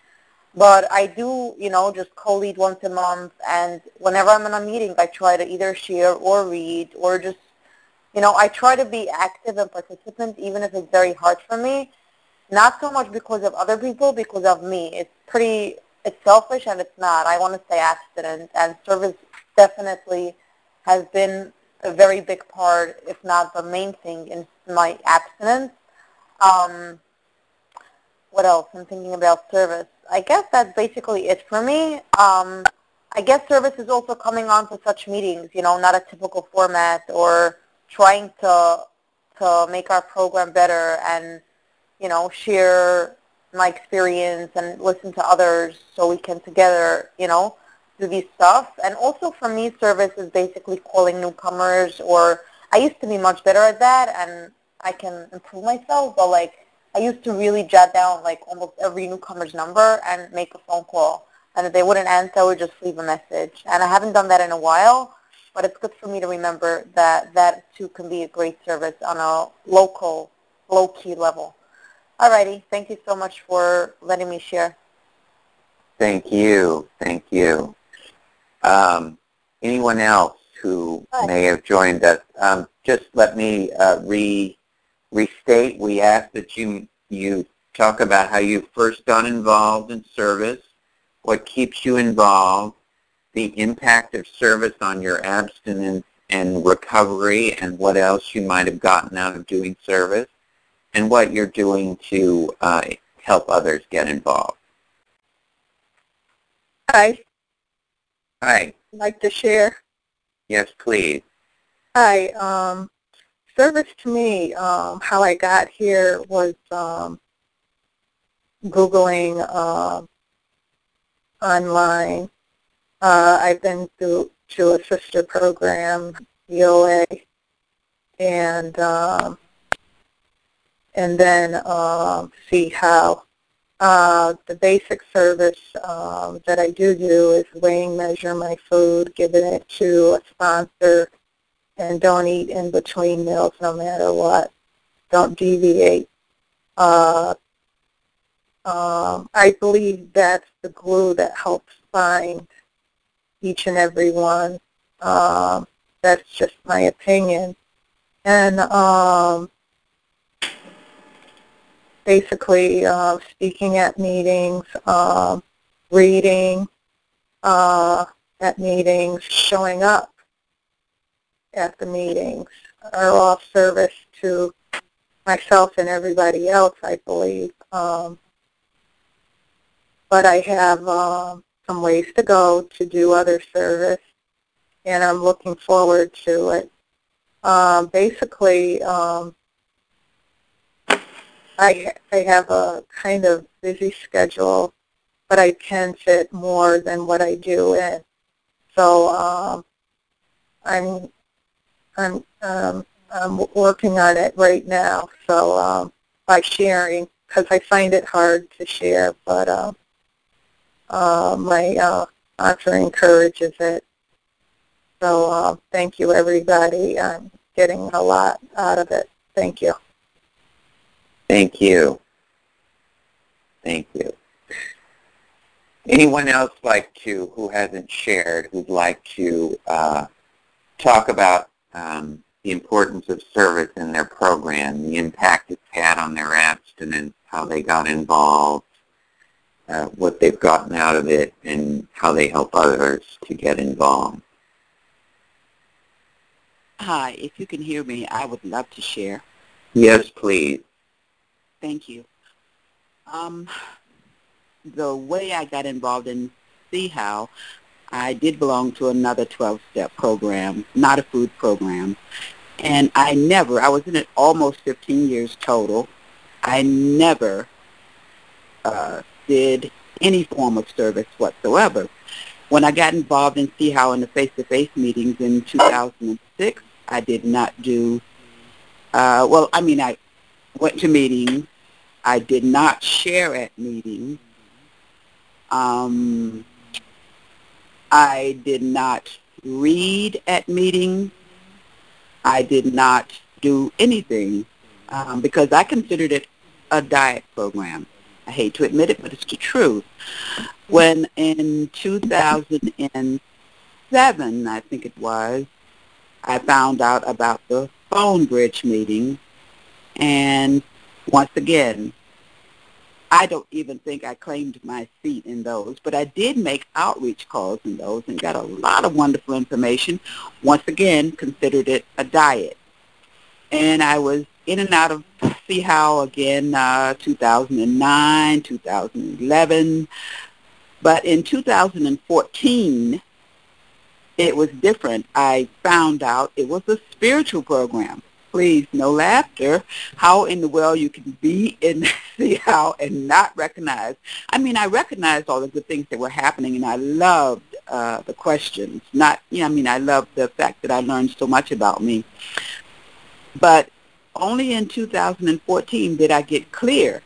But I do, you know, just co-lead once a month, and whenever I'm in a meeting, I try to either share or read or just, you know, I try to be active and participant, even if it's very hard for me. Not so much because of other people, because of me. It's pretty, it's selfish, and it's not. I want to stay abstinent, and service definitely has been a very big part, if not the main thing, in my abstinence. Um, what else? I'm thinking about service. I guess that's basically it for me. Um, I guess service is also coming on to such meetings, you know, not a typical format, or trying to to make our program better and, you know, share my experience and listen to others so we can together, you know, do these stuff. And also for me, service is basically calling newcomers, or I used to be much better at that, and I can improve myself, but like I used to really jot down like almost every newcomer's number and make a phone call. And if they wouldn't answer, I would just leave a message. And I haven't done that in a while, but it's good for me to remember that that too can be a great service on a local, low-key level. Alrighty, thank you so much for letting me share. Thank you, thank you. Um, anyone else who Hi. may have joined us, um, just let me uh, re restate. We ask that you you talk about how you first got involved in service, what keeps you involved, the impact of service on your abstinence and recovery, and what else you might have gotten out of doing service, and what you're doing to uh, help others get involved. Hi. Hi. I'd like to share. Yes, please. Hi. Um, service to me, um, how I got here was um, Googling uh, online. Uh, I've been through to a sister program, E O A, and um, and then um, see how uh, the basic service um, that I do do is weighing, measure my food, giving it to a sponsor, and don't eat in between meals no matter what. Don't deviate. Uh, um, I believe that's the glue that helps bind each and every one. Um, that's just my opinion. And um, basically uh, speaking at meetings, um, reading uh, at meetings, showing up at the meetings are all service to myself and everybody else, I believe. Um, but I have um, some ways to go to do other service, and I'm looking forward to it. Um, basically, um, I, I have a kind of busy schedule, but I can fit more than what I do in. So um, I'm I'm um, I'm working on it right now. So um, by sharing, because I find it hard to share, but uh, uh, my uh, sponsor encourages it. So uh, thank you, everybody. I'm getting a lot out of it. Thank you. Thank you. Thank you. Anyone else like to, who hasn't shared, who'd like to uh, talk about um, the importance of service in their program, the impact it's had on their abstinence, how they got involved, uh, what they've gotten out of it, and how they help others to get involved? Hi, if you can hear me, I would love to share. Yes, please. Thank you. Um, the way I got involved in See How, I did belong to another twelve-step program, not a food program, and I never, I was in it almost fifteen years total, I never uh, did any form of service whatsoever. When I got involved in See How in the face-to-face meetings in two thousand six, I did not do, uh, well, I mean, I went to meetings. I did not share at meetings. Um, I did not read at meetings. I did not do anything um, because I considered it a diet program. I hate to admit it, but it's the truth. When in two thousand seven, I think it was, I found out about the phone bridge meeting, and once again, I don't even think I claimed my seat in those, but I did make outreach calls in those and got a lot of wonderful information. Once again, considered it a diet. And I was in and out of C H O W again, uh, two thousand nine, two thousand eleven. But in two thousand fourteen, it was different. I found out it was a spiritual program. Please, no laughter. How in the world you can be in C H O W and not recognize? I mean, I recognized all the good things that were happening, and I loved uh, the questions. Not, you know, I mean, I loved the fact that I learned so much about me. But only in two thousand fourteen did I get clear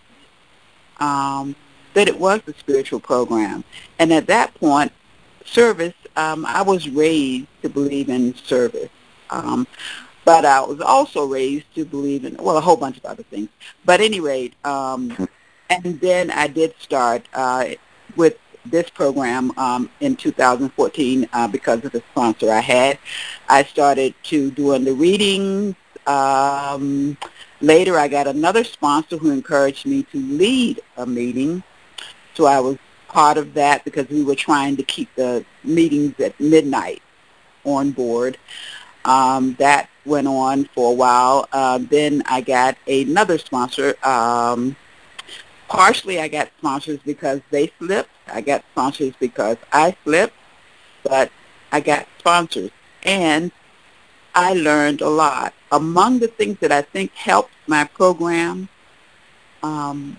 um, that it was a spiritual program. And at that point, service, um, I was raised to believe in service. Um, but I was also raised to believe in, well, a whole bunch of other things. But at any rate, um, and then I did start uh, with this program um, in two thousand fourteen uh, because of the sponsor I had. I started to doing the readings. Um, later, I got another sponsor who encouraged me to lead a meeting. So I was part of that because we were trying to keep the meetings at midnight on board. Um, that went on for a while. Uh, then I got another sponsor. Um, partially I got sponsors because they slipped. I got sponsors because I slipped. But I got sponsors. And I learned a lot. Among the things that I think helped my program, um,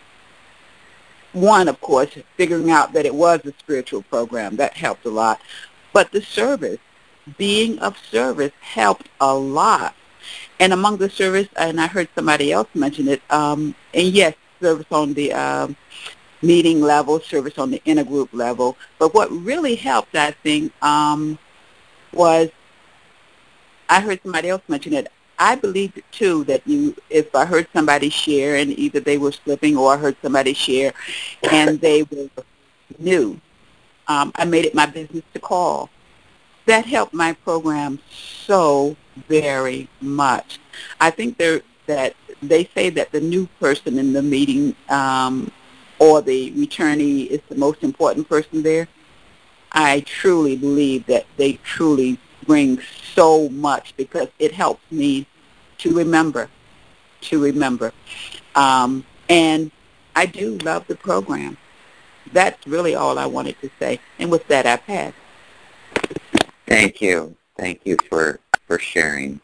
one, of course, figuring out that it was a spiritual program. That helped a lot. But the service, being of service, helped a lot. And among the service, and I heard somebody else mention it, um, and yes, service on the um, meeting level, service on the intergroup level. But what really helped, I think, um, was I heard somebody else mention it. I believed it too, that you, if I heard somebody share and either they were slipping or I heard somebody share and they were new, um, I made it my business to call. That helped my program so very much. I think there, that they say that the new person in the meeting um, or the returnee is the most important person there. I truly believe that they truly bring so much because it helps me to remember, to remember. Um, and I do love the program. That's really all I wanted to say. And with that, I pass. Thank you. Thank you for, for sharing.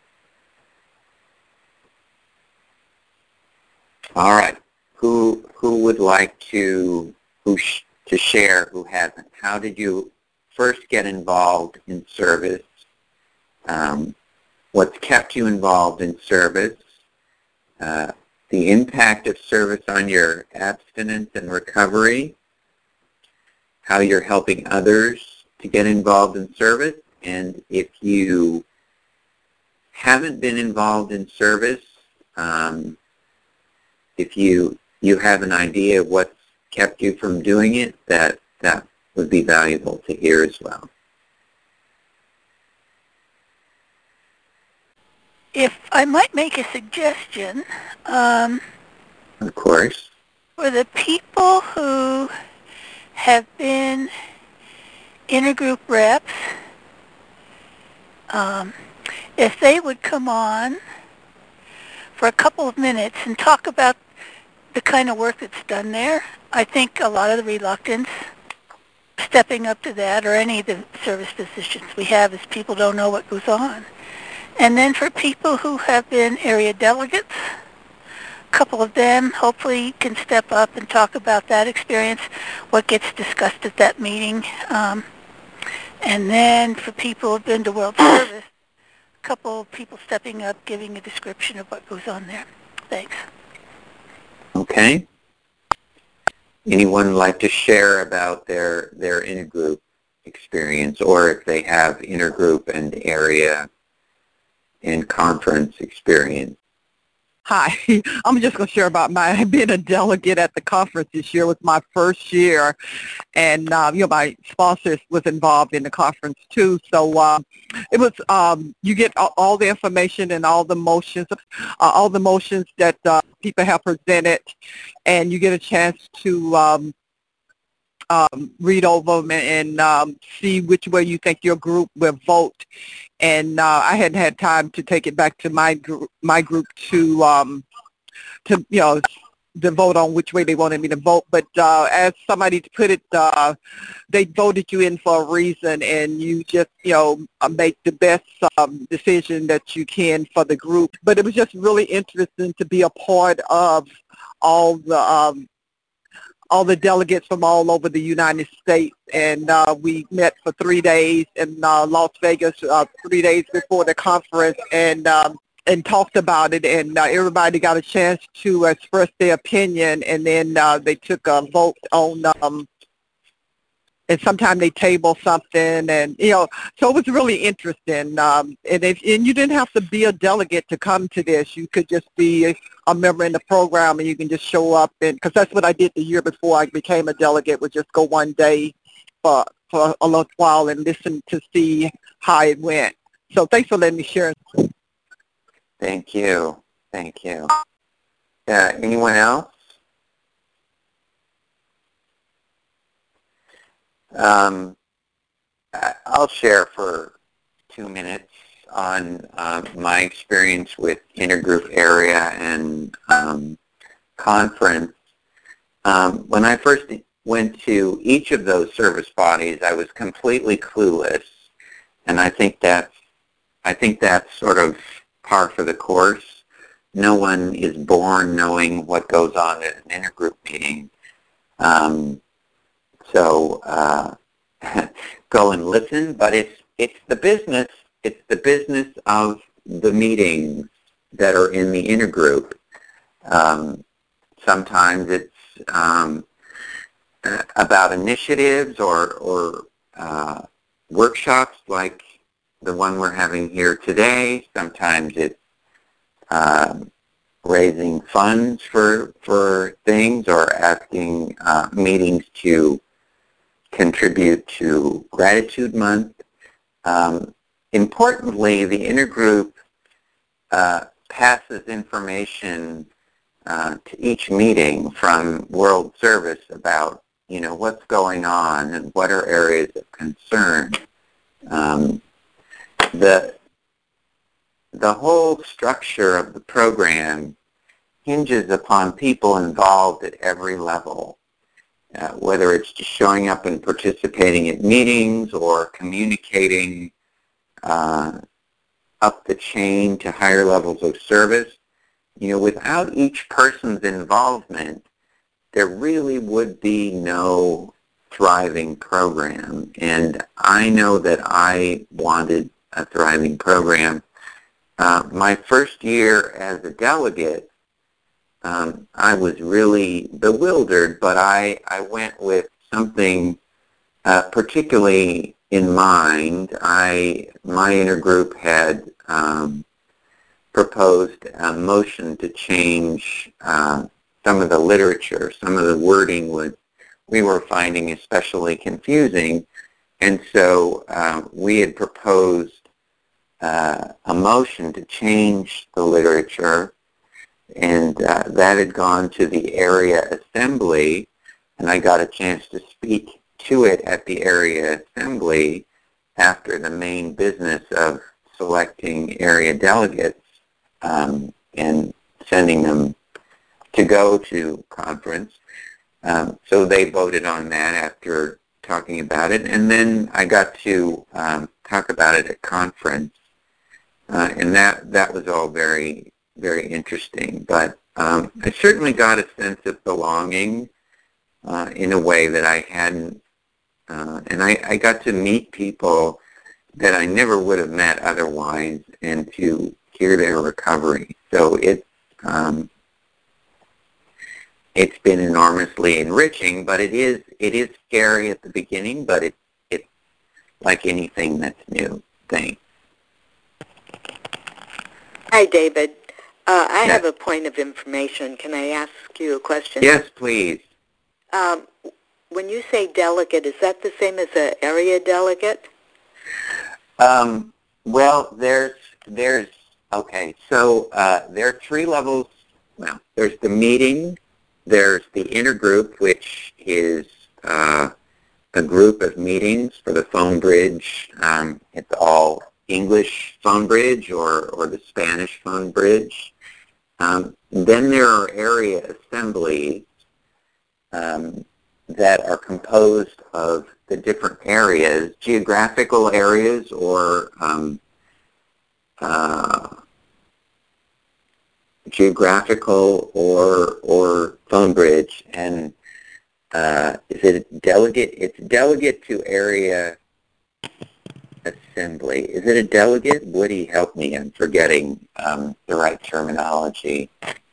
All right. Who who would like to who sh to share? Who hasn't? How did you first get involved in service? Um, what's kept you involved in service? Uh, the impact of service on your abstinence and recovery? How you're helping others to get involved in service? And if you haven't been involved in service, um, if you you have an idea of what's kept you from doing it, that that would be valuable to hear as well. If I might make a suggestion, um, of course, for the people who have been intergroup reps, um, if they would come on for a couple of minutes and talk about the kind of work that's done there. I think a lot of the reluctance stepping up to that, or any of the service positions we have, is people don't know what goes on. And then for people who have been area delegates, a couple of them hopefully can step up and talk about that experience, what gets discussed at that meeting. Um, and then for people who have been to World Service, a couple of people stepping up, giving a description of what goes on there. Thanks. Okay. Anyone like to share about their their intergroup experience, or if they have intergroup and area and conference experience? Hi, I'm just going to share about my being a delegate at the conference this year. Was my first year, and uh, you know my sponsors was involved in the conference too. So uh, it was um, you get all, all the information and all the motions, uh, all the motions that uh, people have presented, and you get a chance to um, um, read over them and, and um, see which way you think your group will vote. And uh, I hadn't had time to take it back to my group, my group to um, to you know to vote on which way they wanted me to vote. But uh, as somebody put it, uh, they voted you in for a reason, and you just you know make the best um, decision that you can for the group. But it was just really interesting to be a part of all the um, all the delegates from all over the United States, and uh, we met for three days in uh, Las Vegas, uh, three days before the conference, and um, and talked about it, and uh, everybody got a chance to express their opinion, and then uh, they took a vote on, um, and sometimes they table something, and you know, so it was really interesting. Um, and if and you didn't have to be a delegate to come to this; you could just be a, a member in the program, and you can just show up. And because that's what I did the year before I became a delegate, was just go one day for for a little while and listen to see how it went. So thanks for letting me share. Thank you. Thank you. Uh, anyone else? Um, I'll share for two minutes on uh, my experience with intergroup area and um, conference. Um, when I first went to each of those service bodies, I was completely clueless, and I think that's I think that's sort of par for the course. No one is born knowing what goes on at an intergroup meeting. Um, so uh, go and listen, but it's it's the business. It's the business of the meetings that are in the intergroup. Um, sometimes it's um, about initiatives or or uh, workshops like the one we're having here today. Sometimes it's uh, raising funds for for things or asking uh, meetings to contribute to Gratitude Month. Um, importantly, the intergroup uh, passes information uh, to each meeting from World Service about, you know, what's going on and what are areas of concern. Um, the the whole structure of the program hinges upon people involved at every level. Uh, whether it's just showing up and participating at meetings or communicating uh, up the chain to higher levels of service, you know, without each person's involvement, there really would be no thriving program. And I know that I wanted a thriving program. Uh, my first year as a delegate, Um, I was really bewildered, but I, I went with something uh, particularly in mind. I my intergroup had um, proposed a motion to change uh, some of the literature. Some of the wording was we were finding especially confusing, and so uh, we had proposed uh, a motion to change the literature. And uh, that had gone to the area assembly, and I got a chance to speak to it at the area assembly after the main business of selecting area delegates um, and sending them to go to conference. Um, so they voted on that after talking about it, and then I got to um, talk about it at conference, uh, and that, that was all very very interesting, but um, I certainly got a sense of belonging uh, in a way that I hadn't, uh, and I, I got to meet people that I never would have met otherwise, and to hear their recovery. So it's um, it's been enormously enriching, but it is it is scary at the beginning, but it's it's like anything that's new. Thanks. Hi, David. Uh, I Yes. have a point of information. Can I ask you a question? Yes, please. Um, when you say delegate, is that the same as an area delegate? Um, well, there's, there's, okay, so uh, there are three levels. Well, there's the meeting, there's the intergroup, which is uh, a group of meetings for the phone bridge. Um, it's all English phone bridge or, or the Spanish phone bridge. Um, then there are area assemblies um, that are composed of the different areas, geographical areas or um, uh, geographical or or phone bridge. And uh, is it delegate? It's delegate to area assembly. Is it a delegate? Woody, help me. I'm forgetting um, the right terminology.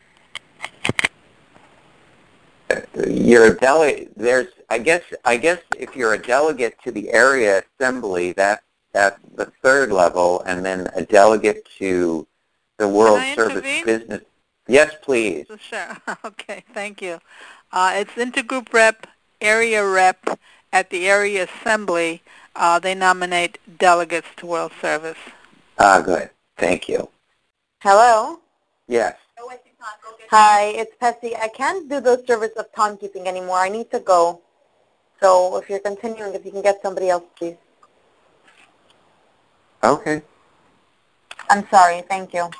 You're a delegate. There's, I guess, I guess if you're a delegate to the area assembly, that that's the third level, and then a delegate to the World Can I Service intervene? Business. Yes, please. Sure. Okay, thank you. Uh, it's intergroup rep, area rep at the area assembly. Uh, they nominate delegates to World Service. Ah, good. Thank you. Hello? Yes. Hi, it's Pessy. I can't do the service of timekeeping anymore. I need to go. So if you're continuing, if you can get somebody else, please. Okay. I'm sorry. Thank you.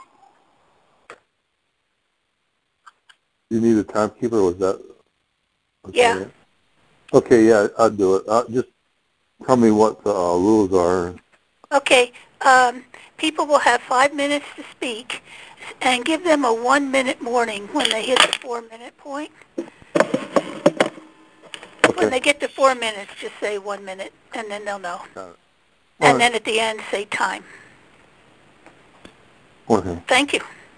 You need a timekeeper, was that? Okay. Yeah. Okay, yeah, I'll do it. Uh, just tell me what the uh, rules are. Okay. Um, people will have five minutes to speak, and give them a one-minute warning when they hit the four-minute point. Okay. When they get to four minutes, just say one minute, and then they'll know. Got it. And All then right. at the end, say time. Okay. Thank you.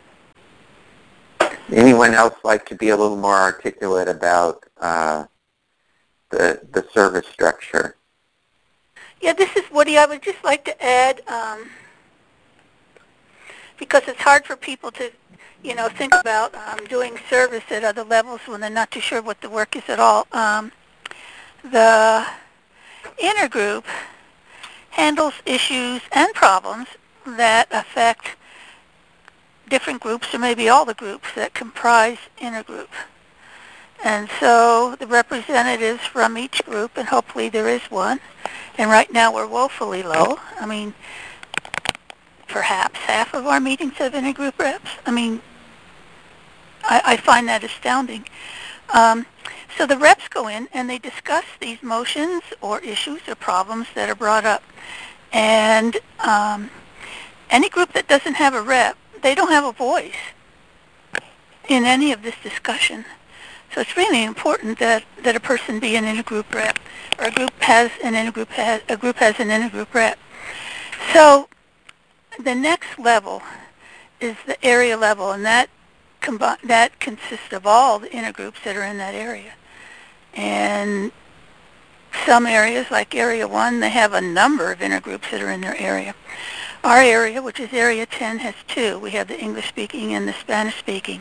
Anyone else like to be a little more articulate about uh, the the service structure? Yeah, this is Woody. I would just like to add, um, because it's hard for people to, you know, think about um, doing service at other levels when they're not too sure what the work is at all. Um, the intergroup handles issues and problems that affect different groups, or maybe all the groups that comprise intergroup. And so the representatives from each group, and hopefully there is one, and right now we're woefully low. I mean, perhaps half of our meetings have intergroup reps. I mean, I, I find that astounding. Um, so the reps go in and they discuss these motions or issues or problems that are brought up. And um, any group that doesn't have a rep, they don't have a voice in any of this discussion. So it's really important that, that a person be an intergroup rep, or a group has an intergroup has a group has an intergroup rep. So the next level is the area level, and that combi- that consists of all the intergroups that are in that area. And some areas, like Area one, they have a number of intergroups that are in their area. Our area, which is Area ten, has two. We have the English-speaking and the Spanish-speaking.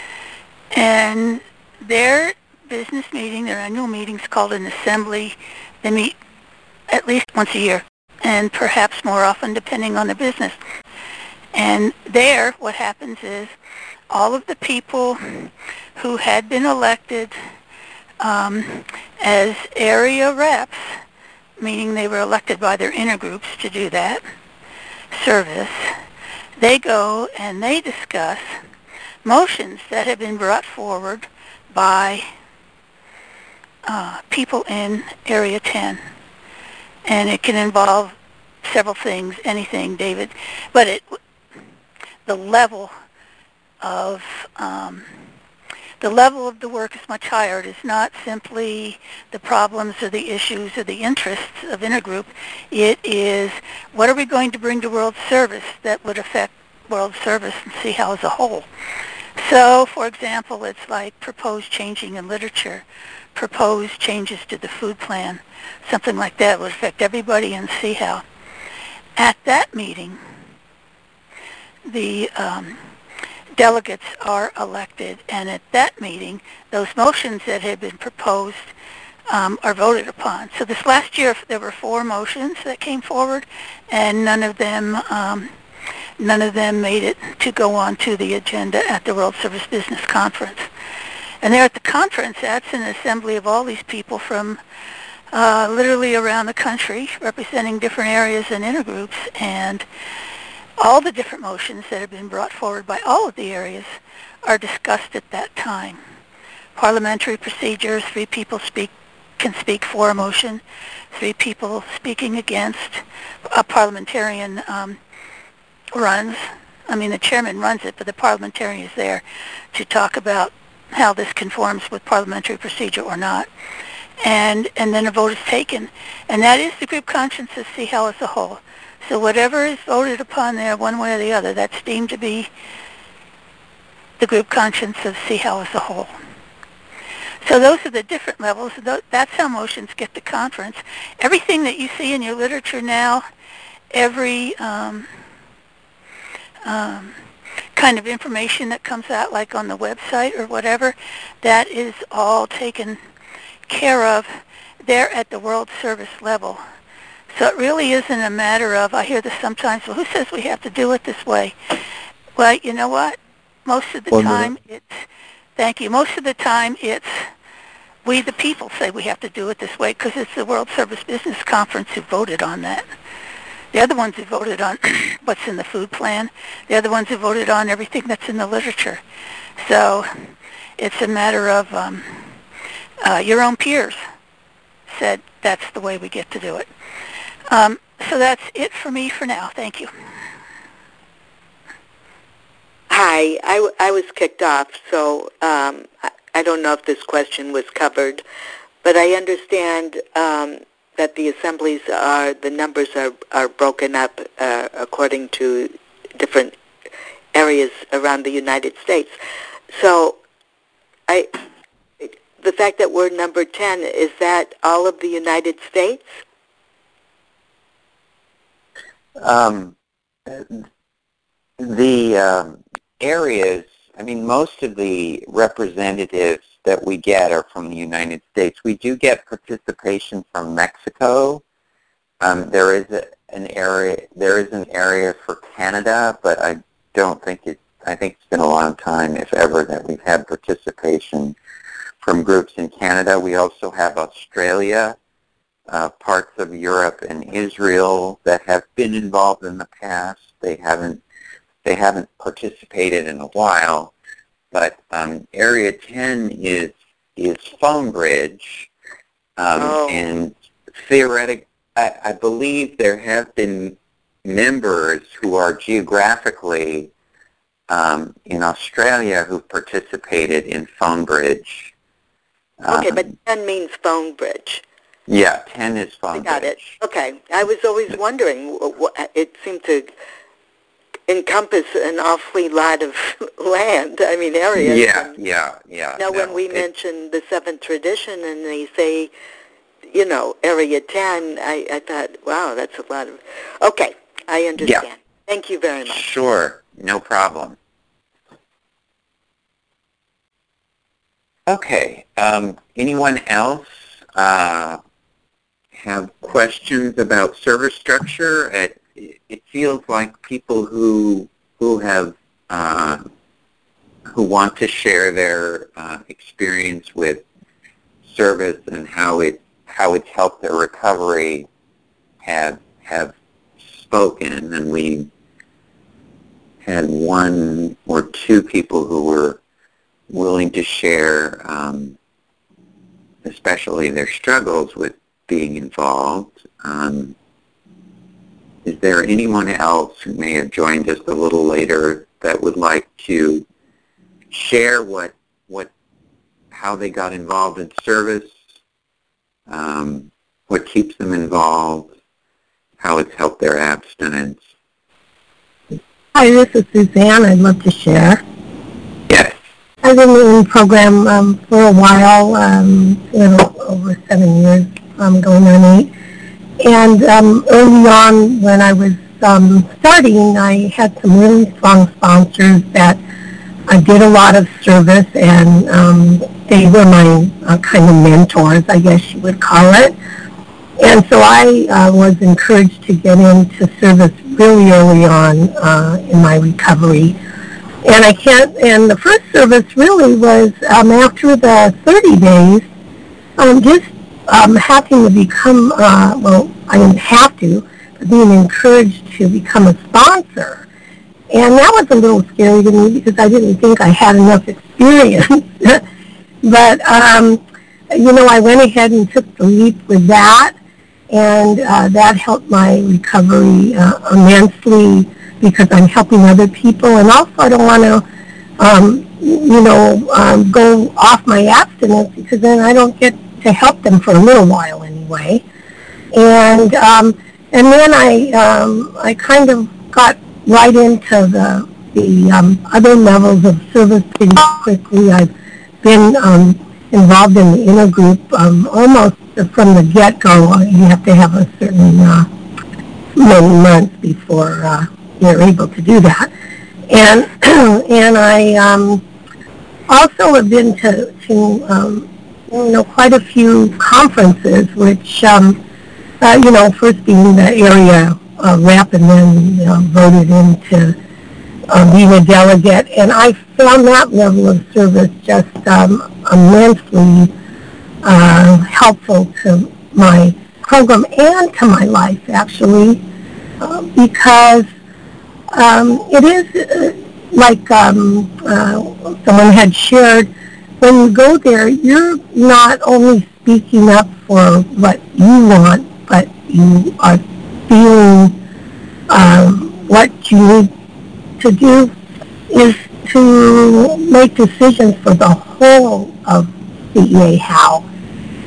And their business meeting, their annual meeting, is called an assembly. They meet at least once a year, and perhaps more often depending on the business. And there, what happens is all of the people who had been elected um, as area reps, meaning they were elected by their intergroups to do that service, they go and they discuss motions that have been brought forward by uh, people in Area ten. And it can involve several things, anything, David, but it, the level of um, the level of the work is much higher. It is not simply the problems or the issues or the interests of intergroup. It is, what are we going to bring to World Service that would affect World Service and see how as a whole. So, for example, it's like proposed changing in literature, proposed changes to the food plan, something like that would affect everybody and see how. At that meeting, the um, delegates are elected, and at that meeting, those motions that had been proposed um, are voted upon. So this last year, there were four motions that came forward, and none of them um, none of them made it to go on to the agenda at the World Service Business Conference. And there at the conference, that's an assembly of all these people from uh, literally around the country, representing different areas and intergroups, and all the different motions that have been brought forward by all of the areas are discussed at that time. Parliamentary procedure, three people speak can speak for a motion, three people speaking against. A parliamentarian um, runs, I mean the chairman runs it, but the parliamentarian is there to talk about how this conforms with parliamentary procedure or not. And, and then a vote is taken. And that is the group conscience of C H A L as a whole. So whatever is voted upon there, one way or the other, that's deemed to be the group conscience of C H A L as a whole. So those are the different levels. That's how motions get to conference. Everything that you see in your literature now, every um, um, kind of information that comes out, like on the website or whatever, that is all taken care of there at the World Service level. So it really isn't a matter of, I hear this sometimes, well, who says we have to do it this way? Well, you know what? Most of the One time, minute. it's, thank you, most of the time it's we the people say we have to do it this way because it's the World Service Business Conference who voted on that. They're the ones who voted on what's in the food plan. They're the ones who voted on everything that's in the literature. So it's a matter of um, uh, your own peers said that's the way we get to do it. Um, so that's it for me for now. Thank you. Hi, I, w- I was kicked off, so um, I, I don't know if this question was covered, but I understand um, that the assemblies are, the numbers are, are broken up uh, according to different areas around the United States. So I, the fact that we're number ten, is that all of the United States? Um, the um, areas, I mean, most of the representatives that we get are from the United States. We do get participation from Mexico. Um, there is a, an area, there is an area for Canada, but I don't think it, I think it's been a long time, if ever, that we've had participation from groups in Canada. We also have Australia, uh, parts of Europe and Israel that have been involved in the past. They haven't They haven't participated in a while, but um, Area ten is is PhoneBridge, um, oh. and theoretic. I, I believe there have been members who are geographically um, in Australia who participated in PhoneBridge. Okay, um, but ten means PhoneBridge. Yeah, ten is PhoneBridge. I got it. Okay, I was always wondering. It seemed to encompass an awfully lot of land, I mean areas. Yeah, and, yeah, yeah. Now no, when we it, mentioned the seventh tradition and they say, you know, Area ten, I, I thought, wow, that's a lot of... Okay, I understand. Yeah. Thank you very much. Sure, no problem. Okay, um, anyone else uh, have questions about service structure? It, it feels like people who who have uh, who want to share their uh, experience with service and how it how it's helped their recovery have have spoken, and we had one or two people who were willing to share, um, especially their struggles with being involved. Um, is there anyone else who may have joined us a little later that would like to share what, what, how they got involved in service, um, what keeps them involved, how it's helped their abstinence? Hi, this is Suzanne. I'd love to share. Yes. I've been in the program um, for a while, um, a little over seven years, um, going on eight. And um, early on when I was um, starting, I had some really strong sponsors that I did a lot of service, and um, they were my uh, kind of mentors, I guess you would call it. And so I uh, was encouraged to get into service really early on uh, in my recovery. And I can't, and the first service really was um, after the thirty days, um, just um, having to become, uh, well, I didn't have to, but being encouraged to become a sponsor. And that was a little scary to me because I didn't think I had enough experience. But, um, you know, I went ahead and took the leap with that, and uh, that helped my recovery uh, immensely because I'm helping other people. And also I don't want to, um, you know, um, go off my abstinence because then I don't get to help them for a little while anyway. And um, and then I um, I kind of got right into the the um, other levels of service pretty quickly. I've been um, involved in the intergroup um, almost from the get-go. You have to have a certain uh, many months before uh, you're able to do that. And and I um, also have been to, to um, you know, quite a few conferences, which, um, uh, you know, first being the area uh, rep and then you know, voted into uh, being a delegate. And I found that level of service just um, immensely uh, helpful to my program and to my life, actually, uh, because um, it is uh, like um, uh, someone had shared, when you go there, you're not only speaking up for what you want, but you are feeling um, what you need to do is to make decisions for the whole of C E A H A L.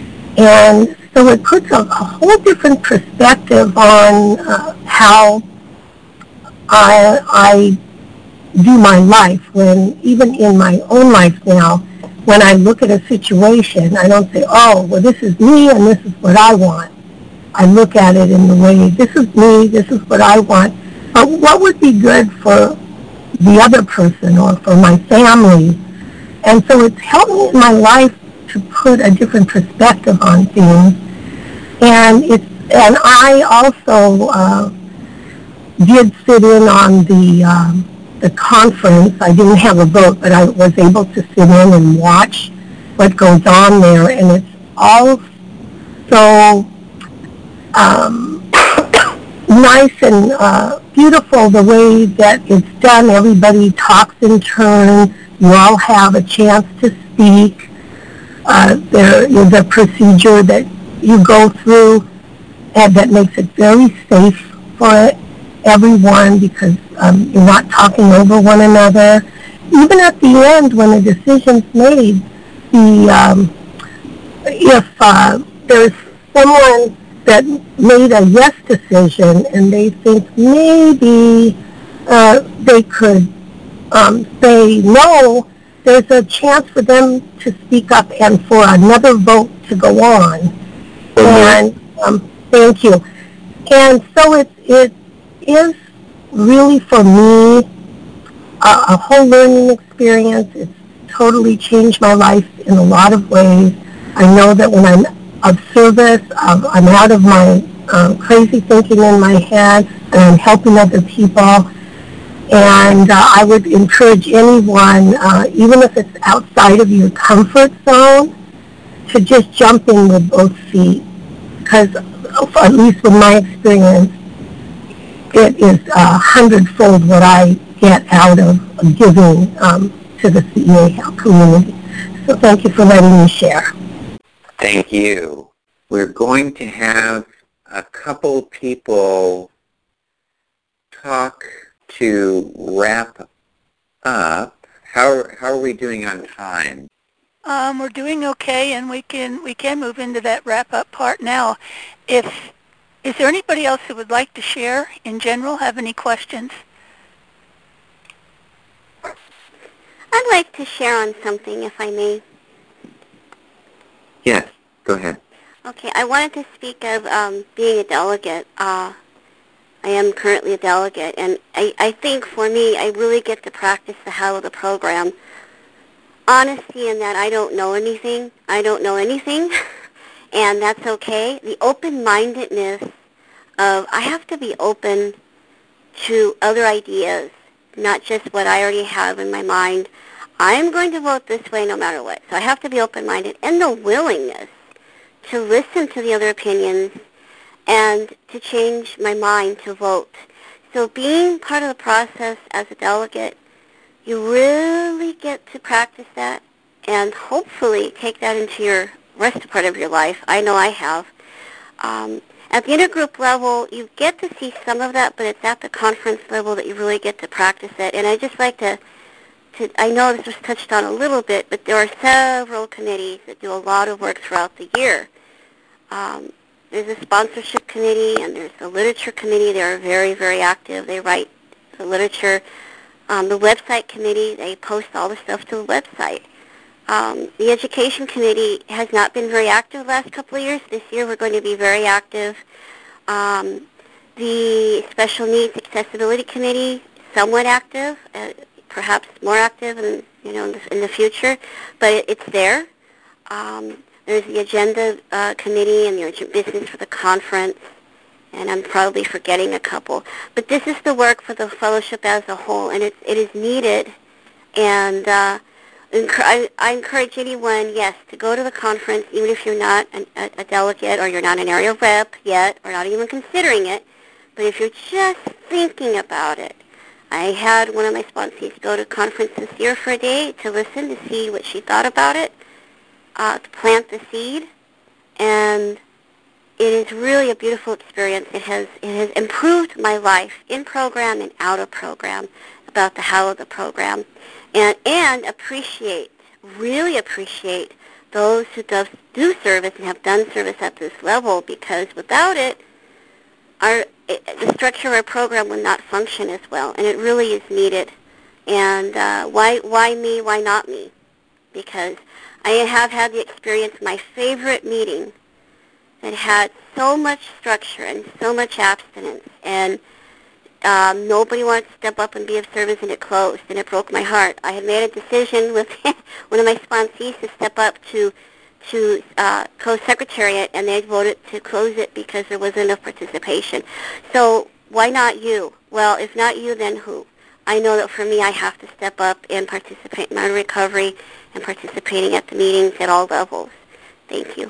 And so it puts a, a whole different perspective on uh, how I, I do my life, when even in my own life now, when I look at a situation, I don't say, oh, well, this is me and this is what I want. I look at it in the way, this is me, this is what I want, but what would be good for the other person or for my family? And so it's helped me in my life to put a different perspective on things. And it's and I also uh, did sit in on the um, the conference. I didn't have a vote, but I was able to sit in and watch what goes on there, and it's all so um, nice and uh, beautiful the way that it's done. Everybody talks in turn. You all have a chance to speak. Uh, there is a procedure that you go through and that makes it very safe for everyone because um, you're not talking over one another. Even at the end, when a decision's made, the um, if uh, there's someone that made a yes decision and they think maybe uh, they could um, say no, there's a chance for them to speak up and for another vote to go on. Mm-hmm. And um, thank you. And so it it is really for me a, a whole learning experience. It's totally changed my life in a lot of ways. I know that when I'm of service, um, I'm out of my um, crazy thinking in my head, and I'm helping other people. And uh, I would encourage anyone, uh, even if it's outside of your comfort zone, to just jump in with both feet. Because, at least with my experience, it is a uh, hundredfold what I get out of giving um, to the C E A H A L community. So thank you for letting me share. Thank you. We're going to have a couple people talk to wrap up. How, how are we doing on time? Um, we're doing okay, and we can we can move into that wrap-up part now. If is there anybody else who would like to share in general? Have any questions? I'd like to share on something, if I may. Yes, go ahead. Okay, I wanted to speak of um, being a delegate. Uh, I am currently a delegate, and I, I think for me, I really get to practice the how of the program. Honesty in that I don't know anything. I don't know anything, and that's okay. The open-mindedness of I have to be open to other ideas, not just what I already have in my mind. I'm going to vote this way no matter what. So I have to be open-minded, and the willingness to listen to the other opinions and to change my mind to vote. So being part of the process as a delegate, you really get to practice that and hopefully take that into your rest of part of your life. I know I have. Um, at the intergroup level, you get to see some of that, but it's at the conference level that you really get to practice it. And I just like to, to, I know this was touched on a little bit, but there are several committees that do a lot of work throughout the year. Um, there's a sponsorship committee and there's a literature committee. They are very, very active. They write the literature. Um, the website committee, they post all the stuff to the website. Um, the education committee has not been very active the last couple of years. This year we're going to be very active. Um, the special needs accessibility committee, somewhat active, uh, perhaps more active in, you know, in the, in the future, but it, it's there. Um, there's the agenda uh, committee and the urgent business for the conference, and I'm probably forgetting a couple. But this is the work for the fellowship as a whole, and it, it is needed. And uh, I, I encourage anyone, yes, to go to the conference, even if you're not an, a, a delegate or you're not an area rep yet or not even considering it. But if you're just thinking about it, I had one of my sponsees go to a conference this year for a day to listen to see what she thought about it, uh, to plant the seed, and it is really a beautiful experience. It has it has improved my life in program and out of program about the how of the program, and and appreciate, really appreciate those who does, do service and have done service at this level, because without it, our it, the structure of our program would not function as well, and it really is needed. And uh, why why me? Why not me? Because I have had the experience. My favorite meeting that had so much structure and so much abstinence, and um, nobody wanted to step up and be of service, and it closed, and it broke my heart. I had made a decision with one of my sponsees to step up to to uh, co-secretariat, and they voted to close it because there wasn't enough participation. So why not you? Well, if not you, then who? I know that for me, I have to step up and participate in my recovery and participating at the meetings at all levels. Thank you.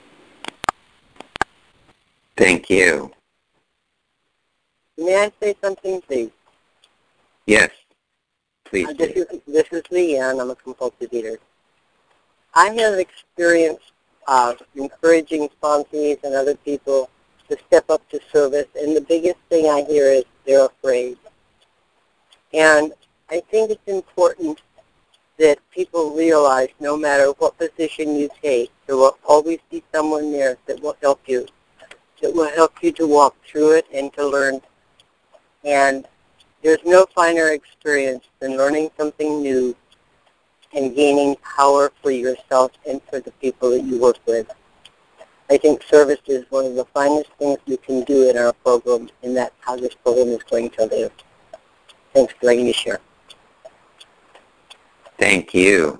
Thank you. May I say something, please? Yes, please. Uh, this, is, this is Leanne. I'm a compulsive eater. I have experienced uh, encouraging sponsees and other people to step up to service, and the biggest thing I hear is they're afraid. And I think it's important that people realize no matter what position you take, there will always be someone there that will help you, that will help you to walk through it and to learn. And there's no finer experience than learning something new and gaining power for yourself and for the people that you work with. I think service is one of the finest things we can do in our program, and that's how this program is going to live. Thanks for letting me share. Thank you.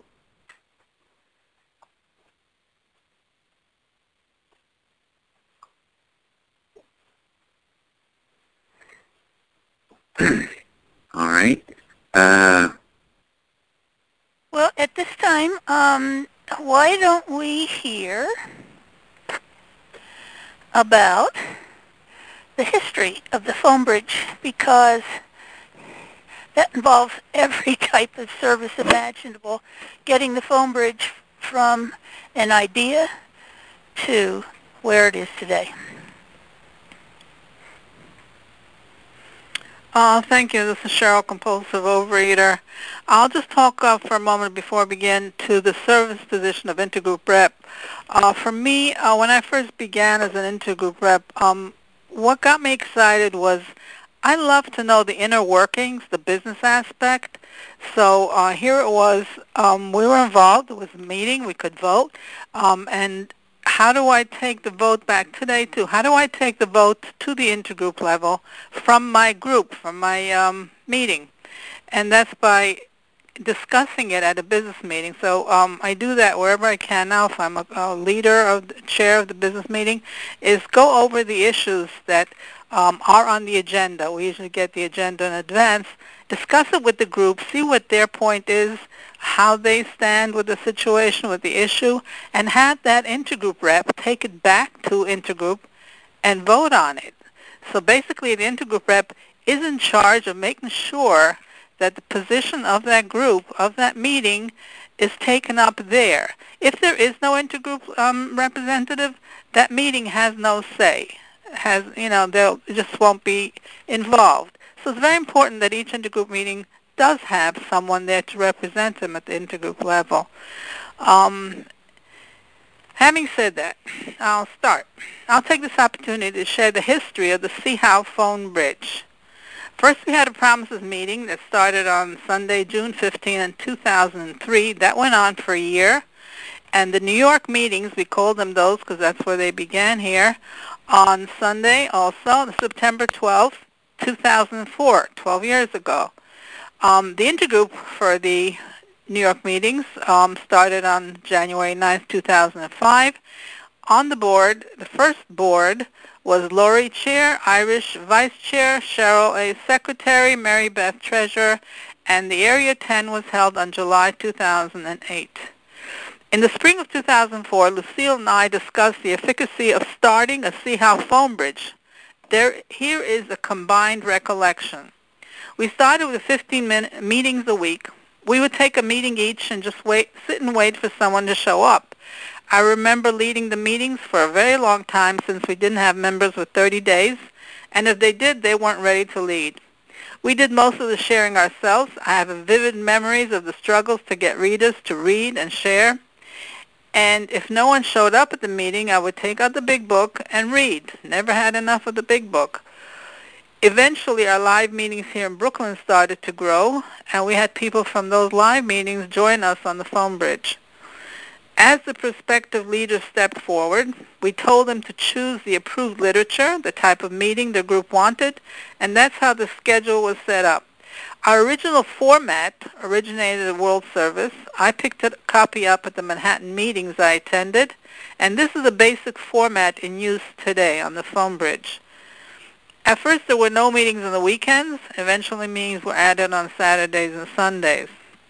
All right. Uh, Well, at this time, um, why don't we hear about the history of the phone bridge, because that involves every type of service imaginable, getting the phone bridge from an idea to where it is today. Uh, thank you. This is Cheryl, compulsive overeater. I'll just talk uh, for a moment before I begin to the service position of intergroup rep. Uh, for me, uh, when I first began as an intergroup rep, um, what got me excited was I love to know the inner workings, the business aspect. So uh, here it was. Um, we were involved. It was a meeting. We could vote. Um, and how do I take the vote back today, too? How do I take the vote to the intergroup level from my group, from my um, meeting? And that's by discussing it at a business meeting. So um, I do that wherever I can now. If I'm a, a leader of the chair of the business meeting, is go over the issues that um, are on the agenda. We usually get the agenda in advance, discuss it with the group, see what their point is, how they stand with the situation, with the issue, and have that intergroup rep take it back to intergroup and vote on it. So basically the intergroup rep is in charge of making sure that the position of that group, of that meeting, is taken up there. If there is no intergroup um, representative, that meeting has no say. Has, you know, they'll just won't be involved. So it's very important that each intergroup meeting does have someone there to represent them at the intergroup level. Um, having said that, I'll start. I'll take this opportunity to share the history of the See How phone bridge. First, we had a promises meeting that started on Sunday, June fifteenth, in two thousand three. That went on for a year. And the New York meetings, we called them those because that's where they began here, on Sunday also, September twelfth, two thousand four, twelve years ago. Um, the intergroup for the New York meetings um, started on January ninth, two thousand five. On the board, the first board was Lori Chair, Irish Vice Chair, Cheryl A. Secretary, Mary Beth Treasurer, and the Area ten was held on July two thousand eight. In the spring of two thousand four, Lucille and I discussed the efficacy of starting a See How phone bridge. There, here is a combined recollection. We started with fifteen minute meetings a week. We would take a meeting each and just wait, sit and wait for someone to show up. I remember leading the meetings for a very long time since we didn't have members with thirty days, and if they did, they weren't ready to lead. We did most of the sharing ourselves. I have vivid memories of the struggles to get readers to read and share. And if no one showed up at the meeting, I would take out the big book and read. Never had enough of the big book. Eventually, our live meetings here in Brooklyn started to grow, and we had people from those live meetings join us on the phone bridge. As the prospective leaders stepped forward, we told them to choose the approved literature, the type of meeting the group wanted, and that's how the schedule was set up. Our original format originated at World Service. I picked a copy up at the Manhattan meetings I attended, and this is the basic format in use today on the phone bridge. At first, there were no meetings on the weekends. Eventually, meetings were added on Saturdays and Sundays.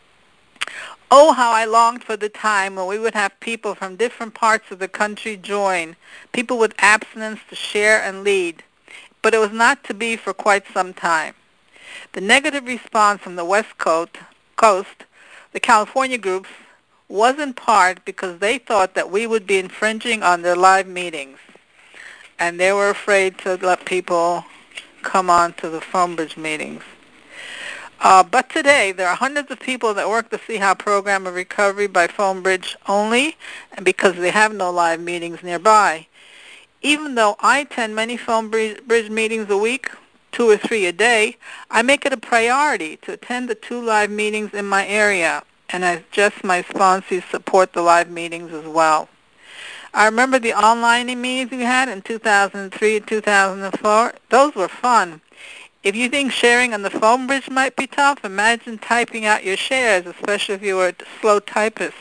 Oh, how I longed for the time when we would have people from different parts of the country join, people with abstinence to share and lead. But it was not to be for quite some time. The negative response from the West Coast, Coast, the California groups, was in part because they thought that we would be infringing on their live meetings, and they were afraid to let people come on to the phone bridge meetings. Uh, but today, there are hundreds of people that work the See How program of recovery by phone bridge only, and because they have no live meetings nearby. Even though I attend many phone bridge meetings a week, two or three a day, I make it a priority to attend the two live meetings in my area, and I suggest my sponsors support the live meetings as well. I remember the online meetings we had in two thousand three and two thousand four. Those were fun. If you think sharing on the phone bridge might be tough, imagine typing out your shares, especially if you were a slow typist.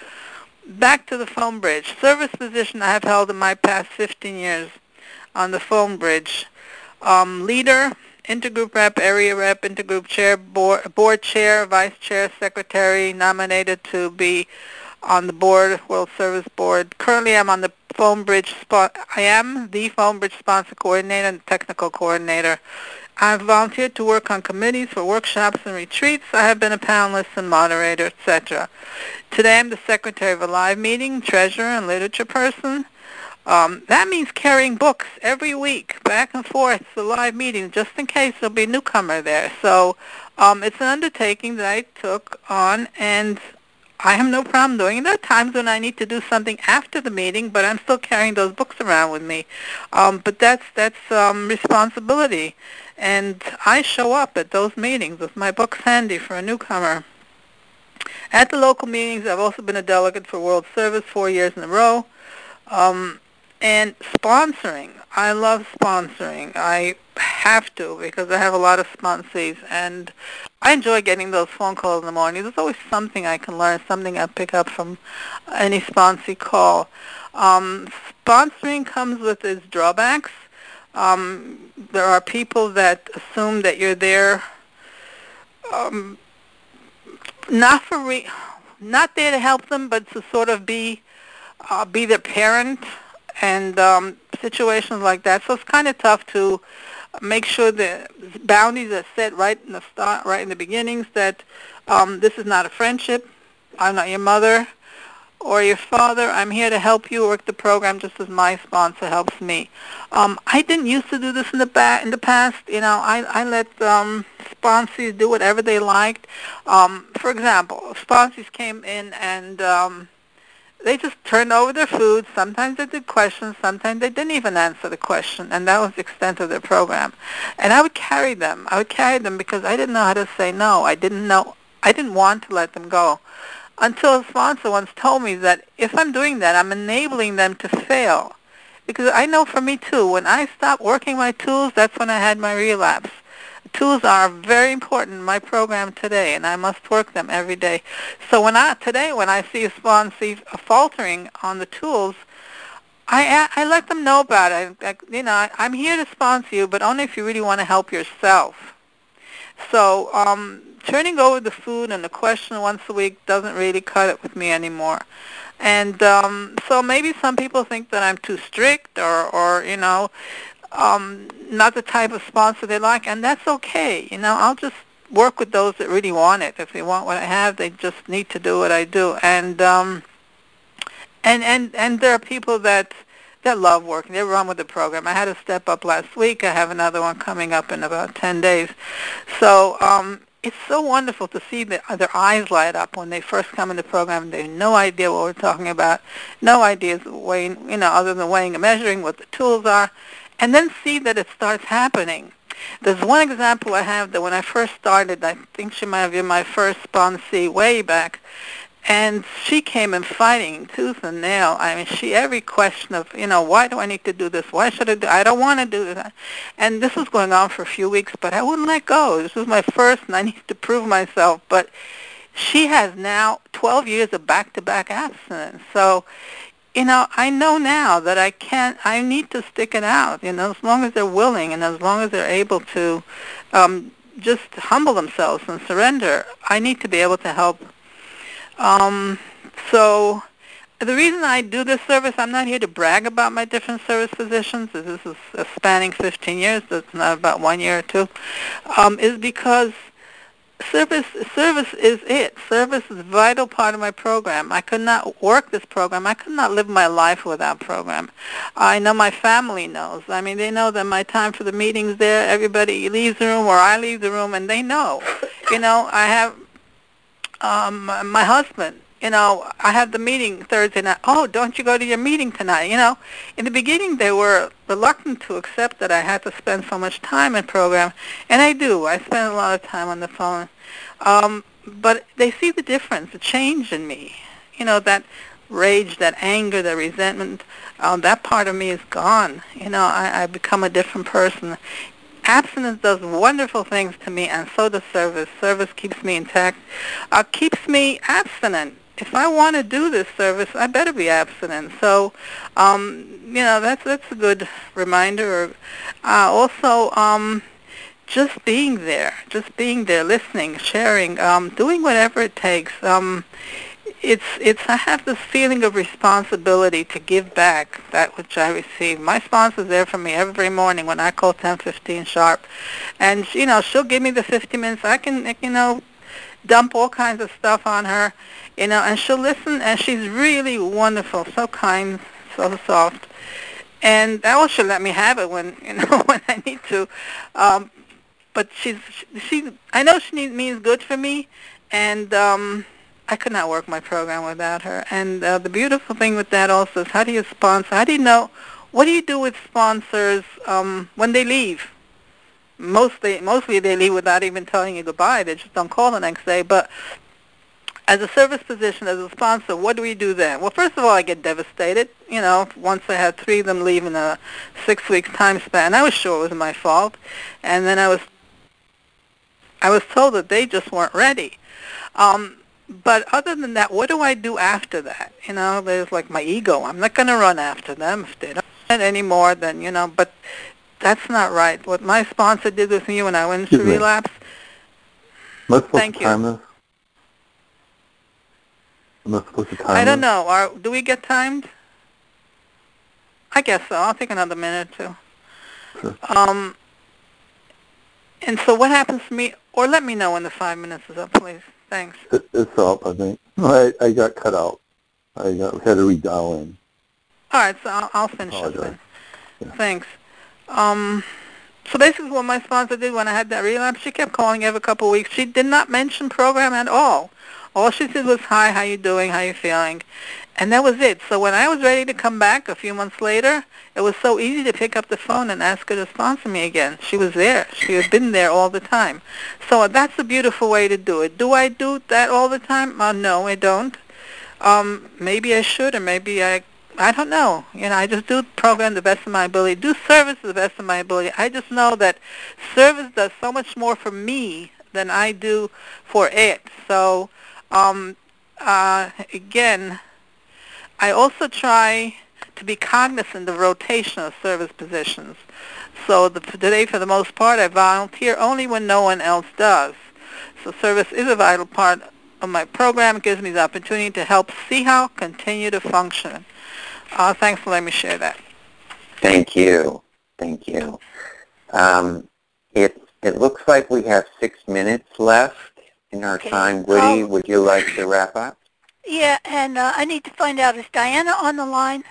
Back to the phone bridge. Service position I have held in my past fifteen years on the phone bridge. Um, leader, intergroup rep, area rep, intergroup chair, board, board chair, vice chair, secretary, nominated to be on the board, World Service Board. Currently, I'm on the phone bridge spot. I am the phone bridge sponsor coordinator and technical coordinator. I've volunteered to work on committees for workshops and retreats. I have been a panelist and moderator, et cetera. Today, I'm the secretary of a live meeting, treasurer, and literature person. Um, that means carrying books every week, back and forth to live meetings, just in case there'll be a newcomer there. So um, it's an undertaking that I took on, and I have no problem doing it. There are times when I need to do something after the meeting, but I'm still carrying those books around with me. Um, but that's that's um, responsibility, and I show up at those meetings with my books handy for a newcomer. At the local meetings, I've also been a delegate for World Service four years in a row. Um, and sponsoring. I love sponsoring. I have to because I have a lot of sponsees, and I enjoy getting those phone calls in the morning. There's always something I can learn, something I pick up from any sponsee call. Um, sponsoring comes with its drawbacks. Um, there are people that assume that you're there um, not for re- not there to help them, but to sort of be uh, be their parent, and um, situations like that. So it's kind of tough to make sure the boundaries are set right in the start, right in the beginnings. That um, this is not a friendship. I'm not your mother or your father. I'm here to help you work the program just as my sponsor helps me. Um, I didn't used to do this in the ba- in the past. You know, I, I let um, sponsors do whatever they liked. Um, for example, sponsors came in and um, they just turned over their food. Sometimes they did questions. Sometimes they didn't even answer the question, and that was the extent of their program. And I would carry them. I would carry them because I didn't know how to say no. I didn't know. I didn't want to let them go. Until a sponsor once told me that if I'm doing that, I'm enabling them to fail. Because I know for me, too, when I stopped working my tools, that's when I had my relapse. Tools are very important in my program today, and I must work them every day. So when I today, when I see a sponsee faltering on the tools, I, I let them know about it. I, you know, I, I'm here to sponsor you, but only if you really want to help yourself. So um, turning over the food and the question once a week doesn't really cut it with me anymore. And um, so maybe some people think that I'm too strict or, or you know, um, not the type of sponsor they like, and that's okay. You know, I'll just work with those that really want it. If they want what I have, they just need to do what I do. And um, and and and there are people that that love working. They run with the program. I had a step up last week. I have another one coming up in about ten days. So um, it's so wonderful to see the, their eyes light up when they first come in the program. They have no idea what we're talking about, no idea weighing, you know, other than weighing and measuring what the tools are, and then see that it starts happening. There's one example I have that when I first started, I think she might have been my first sponsee way back, and she came in fighting tooth and nail. I mean, she, every question of, you know, why do I need to do this? Why should I do I don't want to do this. And this was going on for a few weeks, but I wouldn't let go. This was my first, and I needed to prove myself. But she has now twelve years of back-to-back abstinence. So, you know, I know now that I can't, I need to stick it out, you know, as long as they're willing and as long as they're able to um, just humble themselves and surrender. I need to be able to help. Um, so the reason I do this service, I'm not here to brag about my different service positions. This is uh, spanning fifteen years. It's not about one year or two. Um, is because service service is it. Service is a vital part of my program. I could not work this program. I could not live my life without program. I know my family knows. I mean, they know that my time for the meetings there, everybody leaves the room or I leave the room, and they know. You know, I have um, my husband. You know, I had the meeting Thursday night. Oh, don't you go to your meeting tonight? You know, in the beginning they were reluctant to accept that I had to spend so much time in program, and I do. I spend a lot of time on the phone. Um, but they see the difference, the change in me. You know, that rage, that anger, that resentment, um, that part of me is gone. You know, I, I become a different person. Abstinence does wonderful things to me, and so does service. Service keeps me intact, uh, keeps me abstinent. If I want to do this service, I better be abstinent. So, um, you know, that's that's a good reminder. Uh, also, um, just being there, just being there, listening, sharing, um, doing whatever it takes. Um, it's it's. I have this feeling of responsibility to give back that which I receive. My sponsor's there for me every morning when I call ten fifteen sharp, and you know she'll give me the fifty minutes. I can you know dump all kinds of stuff on her, you know, and she'll listen. And she's really wonderful, so kind, so soft, and that she'll let me have it when you know when I need to. Um, but she's she. I know she need, means good for me, and. Um, I could not work my program without her. And uh, the beautiful thing with that also is how do you sponsor? How do you know? What do you do with sponsors um, when they leave? Mostly, mostly they leave without even telling you goodbye. They just don't call the next day. But as a service physician, as a sponsor, what do we do then? Well, first of all, I get devastated. You know, once I had three of them leave in a six weeks time span, I was sure it was my fault. And then I was, I was told that they just weren't ready. Um, but other than that, what do I do after that? You know, there's like my ego. I'm not going to run after them if they don't want it anymore. Then you know, but that's not right. What my sponsor did with me when I went into relapse. Let's Thank you. Time this. Am I supposed to time I don't this? know. Are, do we get timed? I guess so. I'll take another minute or two. Sure. Um, and so what happens to me, or let me know when the five minutes is up, please. Thanks. It, it's up, I think. I, I got cut out. I got, had to redial in. All right, so I'll, I'll finish up then. Yeah. Thanks. Um, so basically what my sponsor did when I had that relapse, she kept calling every couple of weeks. She did not mention program at all. All she said was, hi, how you doing, how you feeling? And that was it. So when I was ready to come back a few months later, it was so easy to pick up the phone and ask her to sponsor me again. She was there. She had been there all the time. So that's a beautiful way to do it. Do I do that all the time? Uh, no, I don't. Um, maybe I should, or maybe I, I don't know. You know, I just do the program the best of my ability, do service to the best of my ability. I just know that service does so much more for me than I do for it. So, um, uh, again, I also try to be cognizant of rotation of service positions. So the, today, for the most part, I volunteer only when no one else does. So service is a vital part of my program. It gives me the opportunity to help C H A L continue to function. Uh, thanks for letting me share that. Thank you. Thank you. Um, it, it looks like we have six minutes left in our okay. time. Woody, oh. would you like to wrap up? Yeah, and uh, I need to find out, is Diana on the line?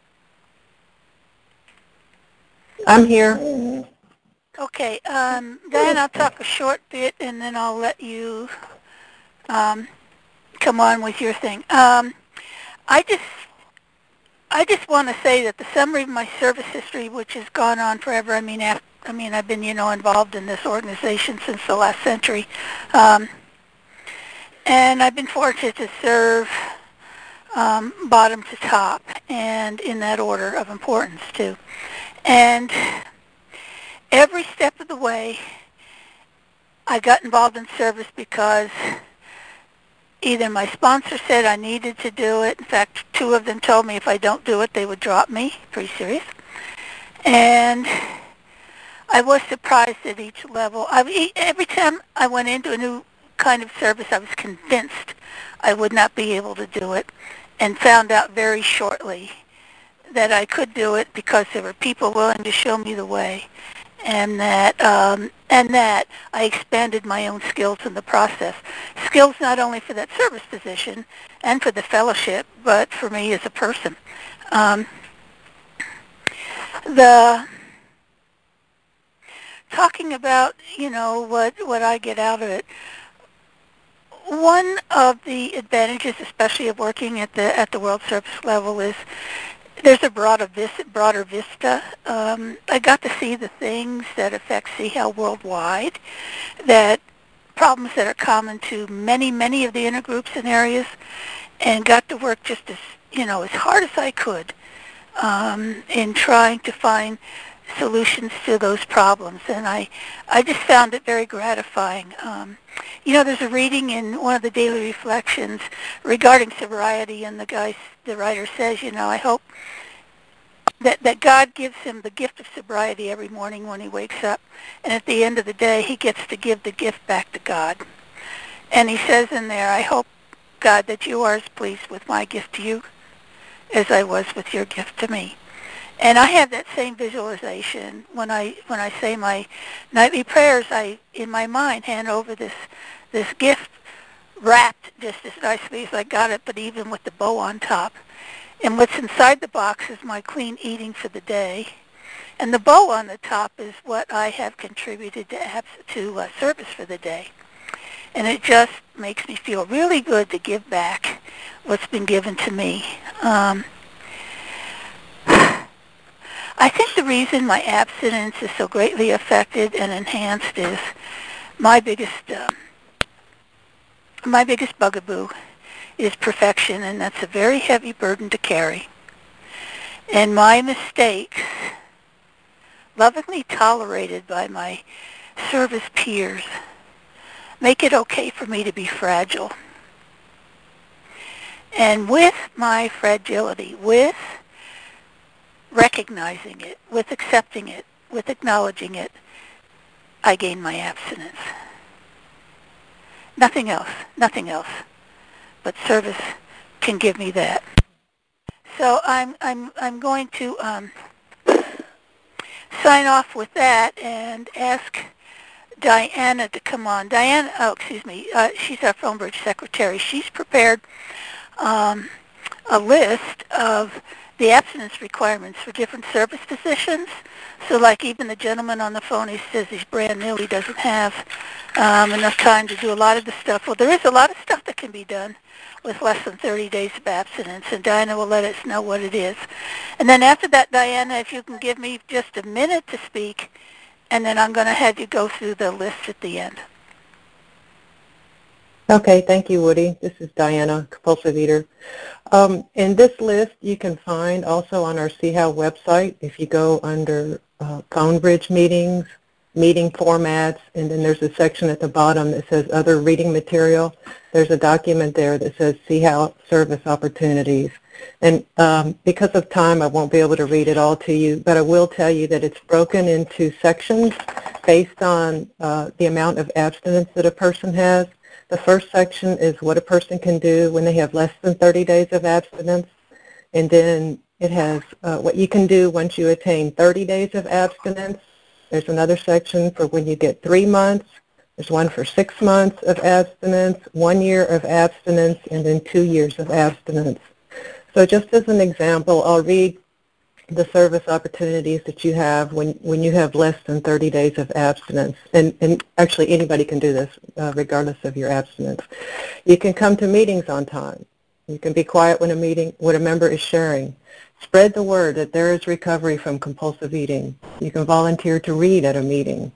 I'm here. Okay, um, Diana, I'll talk a short bit, and then I'll let you um, come on with your thing. Um, I just, I just want to say that the summary of my service history, which has gone on forever. I mean, after, I mean, I've been, you know, involved in this organization since the last century. Um, And I've been fortunate to serve um, bottom to top, and in that order of importance, too. And every step of the way, I got involved in service because either my sponsor said I needed to do it. In fact, two of them told me if I don't do it, they would drop me. Pretty serious. And I was surprised at each level. I, every time I went into a new kind of service, I was convinced I would not be able to do it, and found out very shortly that I could do it because there were people willing to show me the way, and that um, and that I expanded my own skills in the process. Skills not only for that service position and for the fellowship, but for me as a person. Um, the talking about, you know, what what I get out of it. One of the advantages, especially of working at the at the World Service level, is there's a broader vista. Broader vista. Um, I got to see the things that affect C H A L worldwide, that problems that are common to many, many of the intergroups and areas, and got to work just as you know as hard as I could um, in trying to find solutions to those problems, and I, I just found it very gratifying. Um, you know, there's a reading in one of the daily reflections regarding sobriety, and the guy, the writer says, you know, I hope that, that God gives him the gift of sobriety every morning when he wakes up, and at the end of the day, he gets to give the gift back to God. And he says in there, I hope, God, that you are as pleased with my gift to you as I was with your gift to me. And I have that same visualization when I when I say my nightly prayers. I, in my mind, hand over this this gift wrapped just as nicely as I got it, but even with the bow on top. And what's inside the box is my clean eating for the day, and the bow on the top is what I have contributed to abs- to uh, service for the day. And it just makes me feel really good to give back what's been given to me. Um, I think the reason my abstinence is so greatly affected and enhanced is my biggest uh, my biggest bugaboo is perfection, and that's a very heavy burden to carry. And my mistakes, lovingly tolerated by my service peers, make it okay for me to be fragile. And with my fragility, with recognizing it, with accepting it, with acknowledging it, I gain my abstinence. Nothing else, nothing else. But service can give me that. So I'm I'm I'm going to um, sign off with that and ask Diana to come on. Diana, oh excuse me, uh, she's our Phonebridge secretary. She's prepared um, a list of the abstinence requirements for different service positions. So like even the gentleman on the phone, he says he's brand new, he doesn't have um, enough time to do a lot of the stuff. Well, there is a lot of stuff that can be done with less than thirty days of abstinence, and Diana will let us know what it is. And then after that, Diana, if you can give me just a minute to speak, and then I'm going to have you go through the list at the end. Okay, thank you, Woody. This is Diana, compulsive eater. Um, in this list, you can find also on our C H A W website, if you go under uh, Phonebridge meetings, meeting formats, and then there's a section at the bottom that says other reading material. There's a document there that says C H A W service opportunities. And um, because of time, I won't be able to read it all to you, but I will tell you that it's broken into sections based on uh, the amount of abstinence that a person has. The first section is what a person can do when they have less than thirty days of abstinence, and then it has uh, what you can do once you attain thirty days of abstinence. There's another section for when you get three months. There's one for six months of abstinence, one year of abstinence, and then two years of abstinence. So just as an example, I'll read the service opportunities that you have when, when you have less than thirty days of abstinence. And, and actually anybody can do this uh, regardless of your abstinence. You can come to meetings on time. You can be quiet when a meeting, when a member is sharing. Spread the word that there is recovery from compulsive eating. You can volunteer to read at a meeting.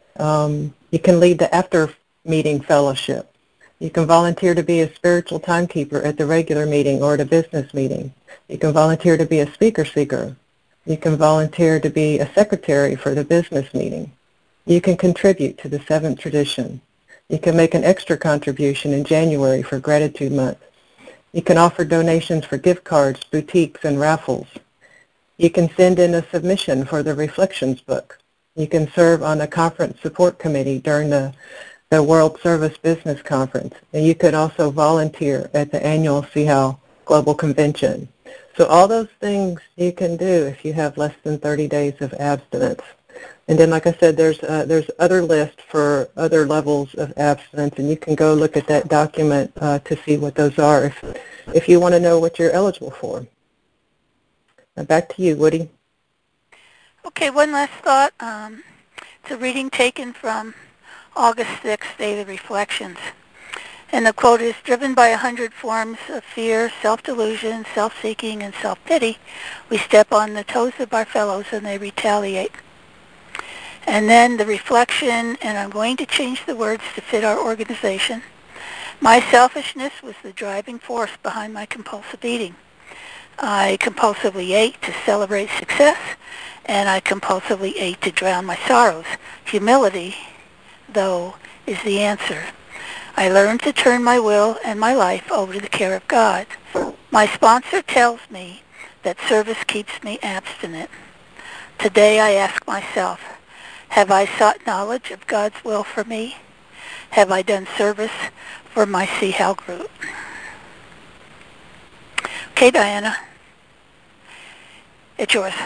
Um, you can lead the after-meeting fellowship. You can volunteer to be a spiritual timekeeper at the regular meeting or at a business meeting. You can volunteer to be a speaker seeker. You can volunteer to be a secretary for the business meeting. You can contribute to the seventh tradition. You can make an extra contribution in January for Gratitude Month. You can offer donations for gift cards, boutiques, and raffles. You can send in a submission for the Reflections book. You can serve on the conference support committee during the, the World Service Business Conference. And you could also volunteer at the annual C H A W Global Convention. So all those things you can do if you have less than thirty days of abstinence. And then, like I said, there's uh, there's other lists for other levels of abstinence, and you can go look at that document uh, to see what those are if, if you want to know what you're eligible for. Now back to you, Woody. Okay, one last thought. Um, it's a reading taken from August sixth, Daily Reflections. And the quote is, driven by a hundred forms of fear, self-delusion, self-seeking, and self-pity, we step on the toes of our fellows and they retaliate. And then the reflection, and I'm going to change the words to fit our organization. My selfishness was the driving force behind my compulsive eating. I compulsively ate to celebrate success, and I compulsively ate to drown my sorrows. Humility, though, is the answer. I learned to turn my will and my life over to the care of God. My sponsor tells me that service keeps me abstinent. Today I ask myself, have I sought knowledge of God's will for me? Have I done service for my C H A W group? Okay, Diana, it's yours.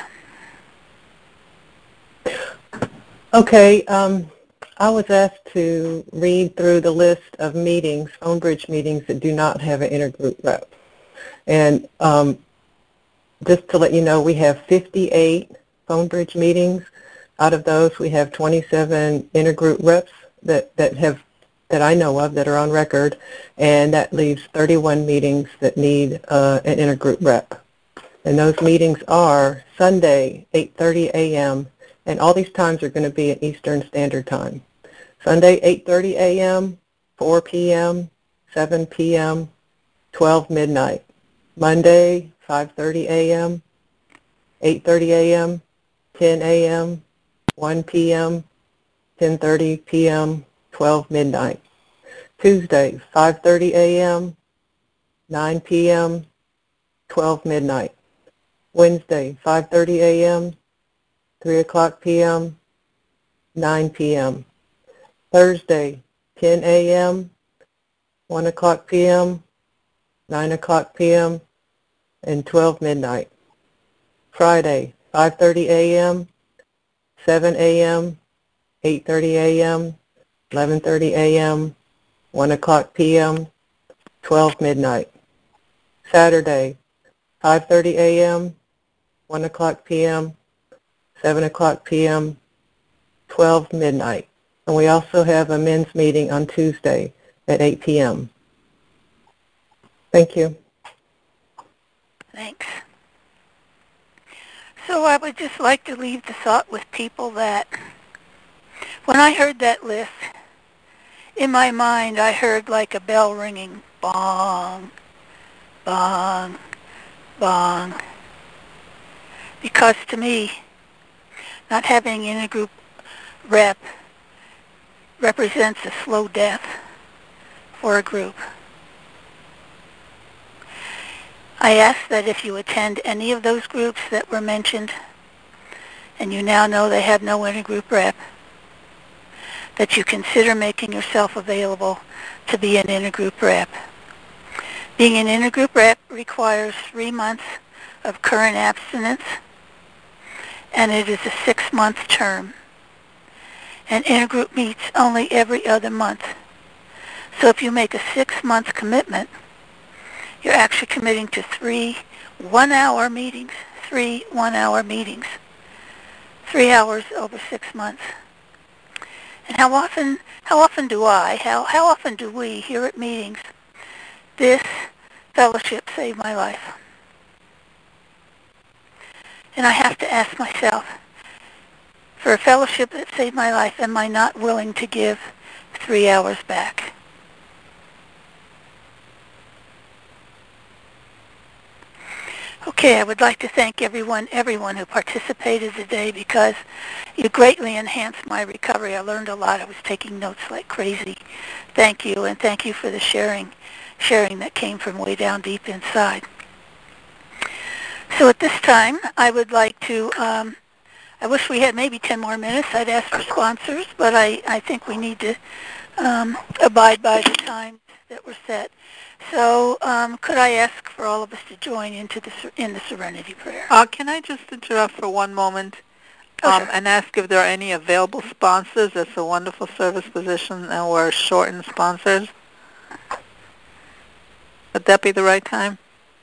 Okay. Um, I was asked to read through the list of meetings, Phonebridge meetings, that do not have an intergroup rep. And um, just to let you know, we have fifty-eight Phonebridge meetings. Out of those, we have twenty-seven intergroup reps that, that have that I know of that are on record, and that leaves thirty-one meetings that need uh, an intergroup rep. And those meetings are Sunday, eight thirty a m, and all these times are going to be at Eastern Standard Time. Sunday, eight thirty a m, four p m, seven p m, twelve midnight. Monday, five thirty a.m., eight thirty a.m., ten a.m., one p.m., ten thirty p.m., twelve midnight. Tuesday, five thirty a.m., nine p.m., twelve midnight. Wednesday, five thirty a.m., three o'clock p.m., nine p.m. Thursday, ten a.m., one o'clock p.m., nine o'clock p.m., and twelve midnight. Friday, five thirty a.m., seven a.m., eight thirty a.m., eleven thirty a.m., one o'clock p.m., twelve midnight. Saturday, five thirty a.m., one o'clock p.m., seven o'clock p.m., twelve midnight. And we also have a men's meeting on Tuesday at eight p.m. Thank you. Thanks. So I would just like to leave the thought with people that when I heard that list, in my mind I heard like a bell ringing, bong, bong, bong. Because to me, not having an intergroup rep represents a slow death for a group. I ask that if you attend any of those groups that were mentioned, and you now know they have no intergroup rep, that you consider making yourself available to be an intergroup rep. Being an intergroup rep requires three months of current abstinence, and it is a six-month term. And intergroup meets only every other month. So if you make a six-month commitment, you're actually committing to three one-hour meetings, three one-hour meetings, three hours over six months. And how often, how often do I, how, how often do we here at meetings, this fellowship saved my life? And I have to ask myself, for a fellowship that saved my life, am I not willing to give three hours back? Okay, I would like to thank everyone, everyone who participated today because you greatly enhanced my recovery. I learned a lot. I was taking notes like crazy. Thank you, and thank you for the sharing, sharing that came from way down deep inside. So at this time, I would like to, um, I wish we had maybe ten more minutes. I'd ask for sponsors, but I, I think we need to um, abide by the times that were set. So um, could I ask for all of us to join into the in the Serenity Prayer? Uh, can I just interrupt for one moment Oh, um, sure. and ask if there are any available sponsors? It's a wonderful service position, and we're short in sponsors. Would that be the right time?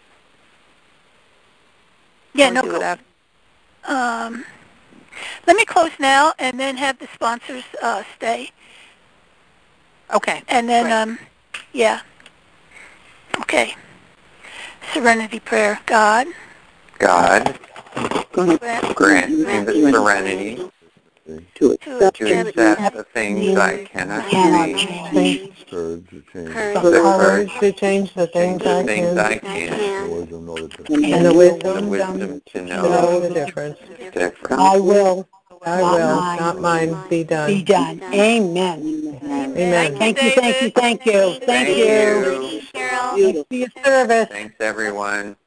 Yeah, Or no do it go. after? Um, let me close now and then have the sponsors uh, stay. Okay. And then, Great. um, yeah. Okay. Serenity Prayer. God, God, grant, grant me the serenity to to accept the things I cannot change, Courage to change Courage. the Courage courage to change the to things change the I things can, I can, the wisdom, know the difference. and the and the wisdom wisdom to to know know the difference. the difference. I will, I not will, mine, not mine, be be done. done. Amen. Amen. Thank you, thank you, thank you. Thank Thank you. you. Thanks for your service. Thanks, everyone.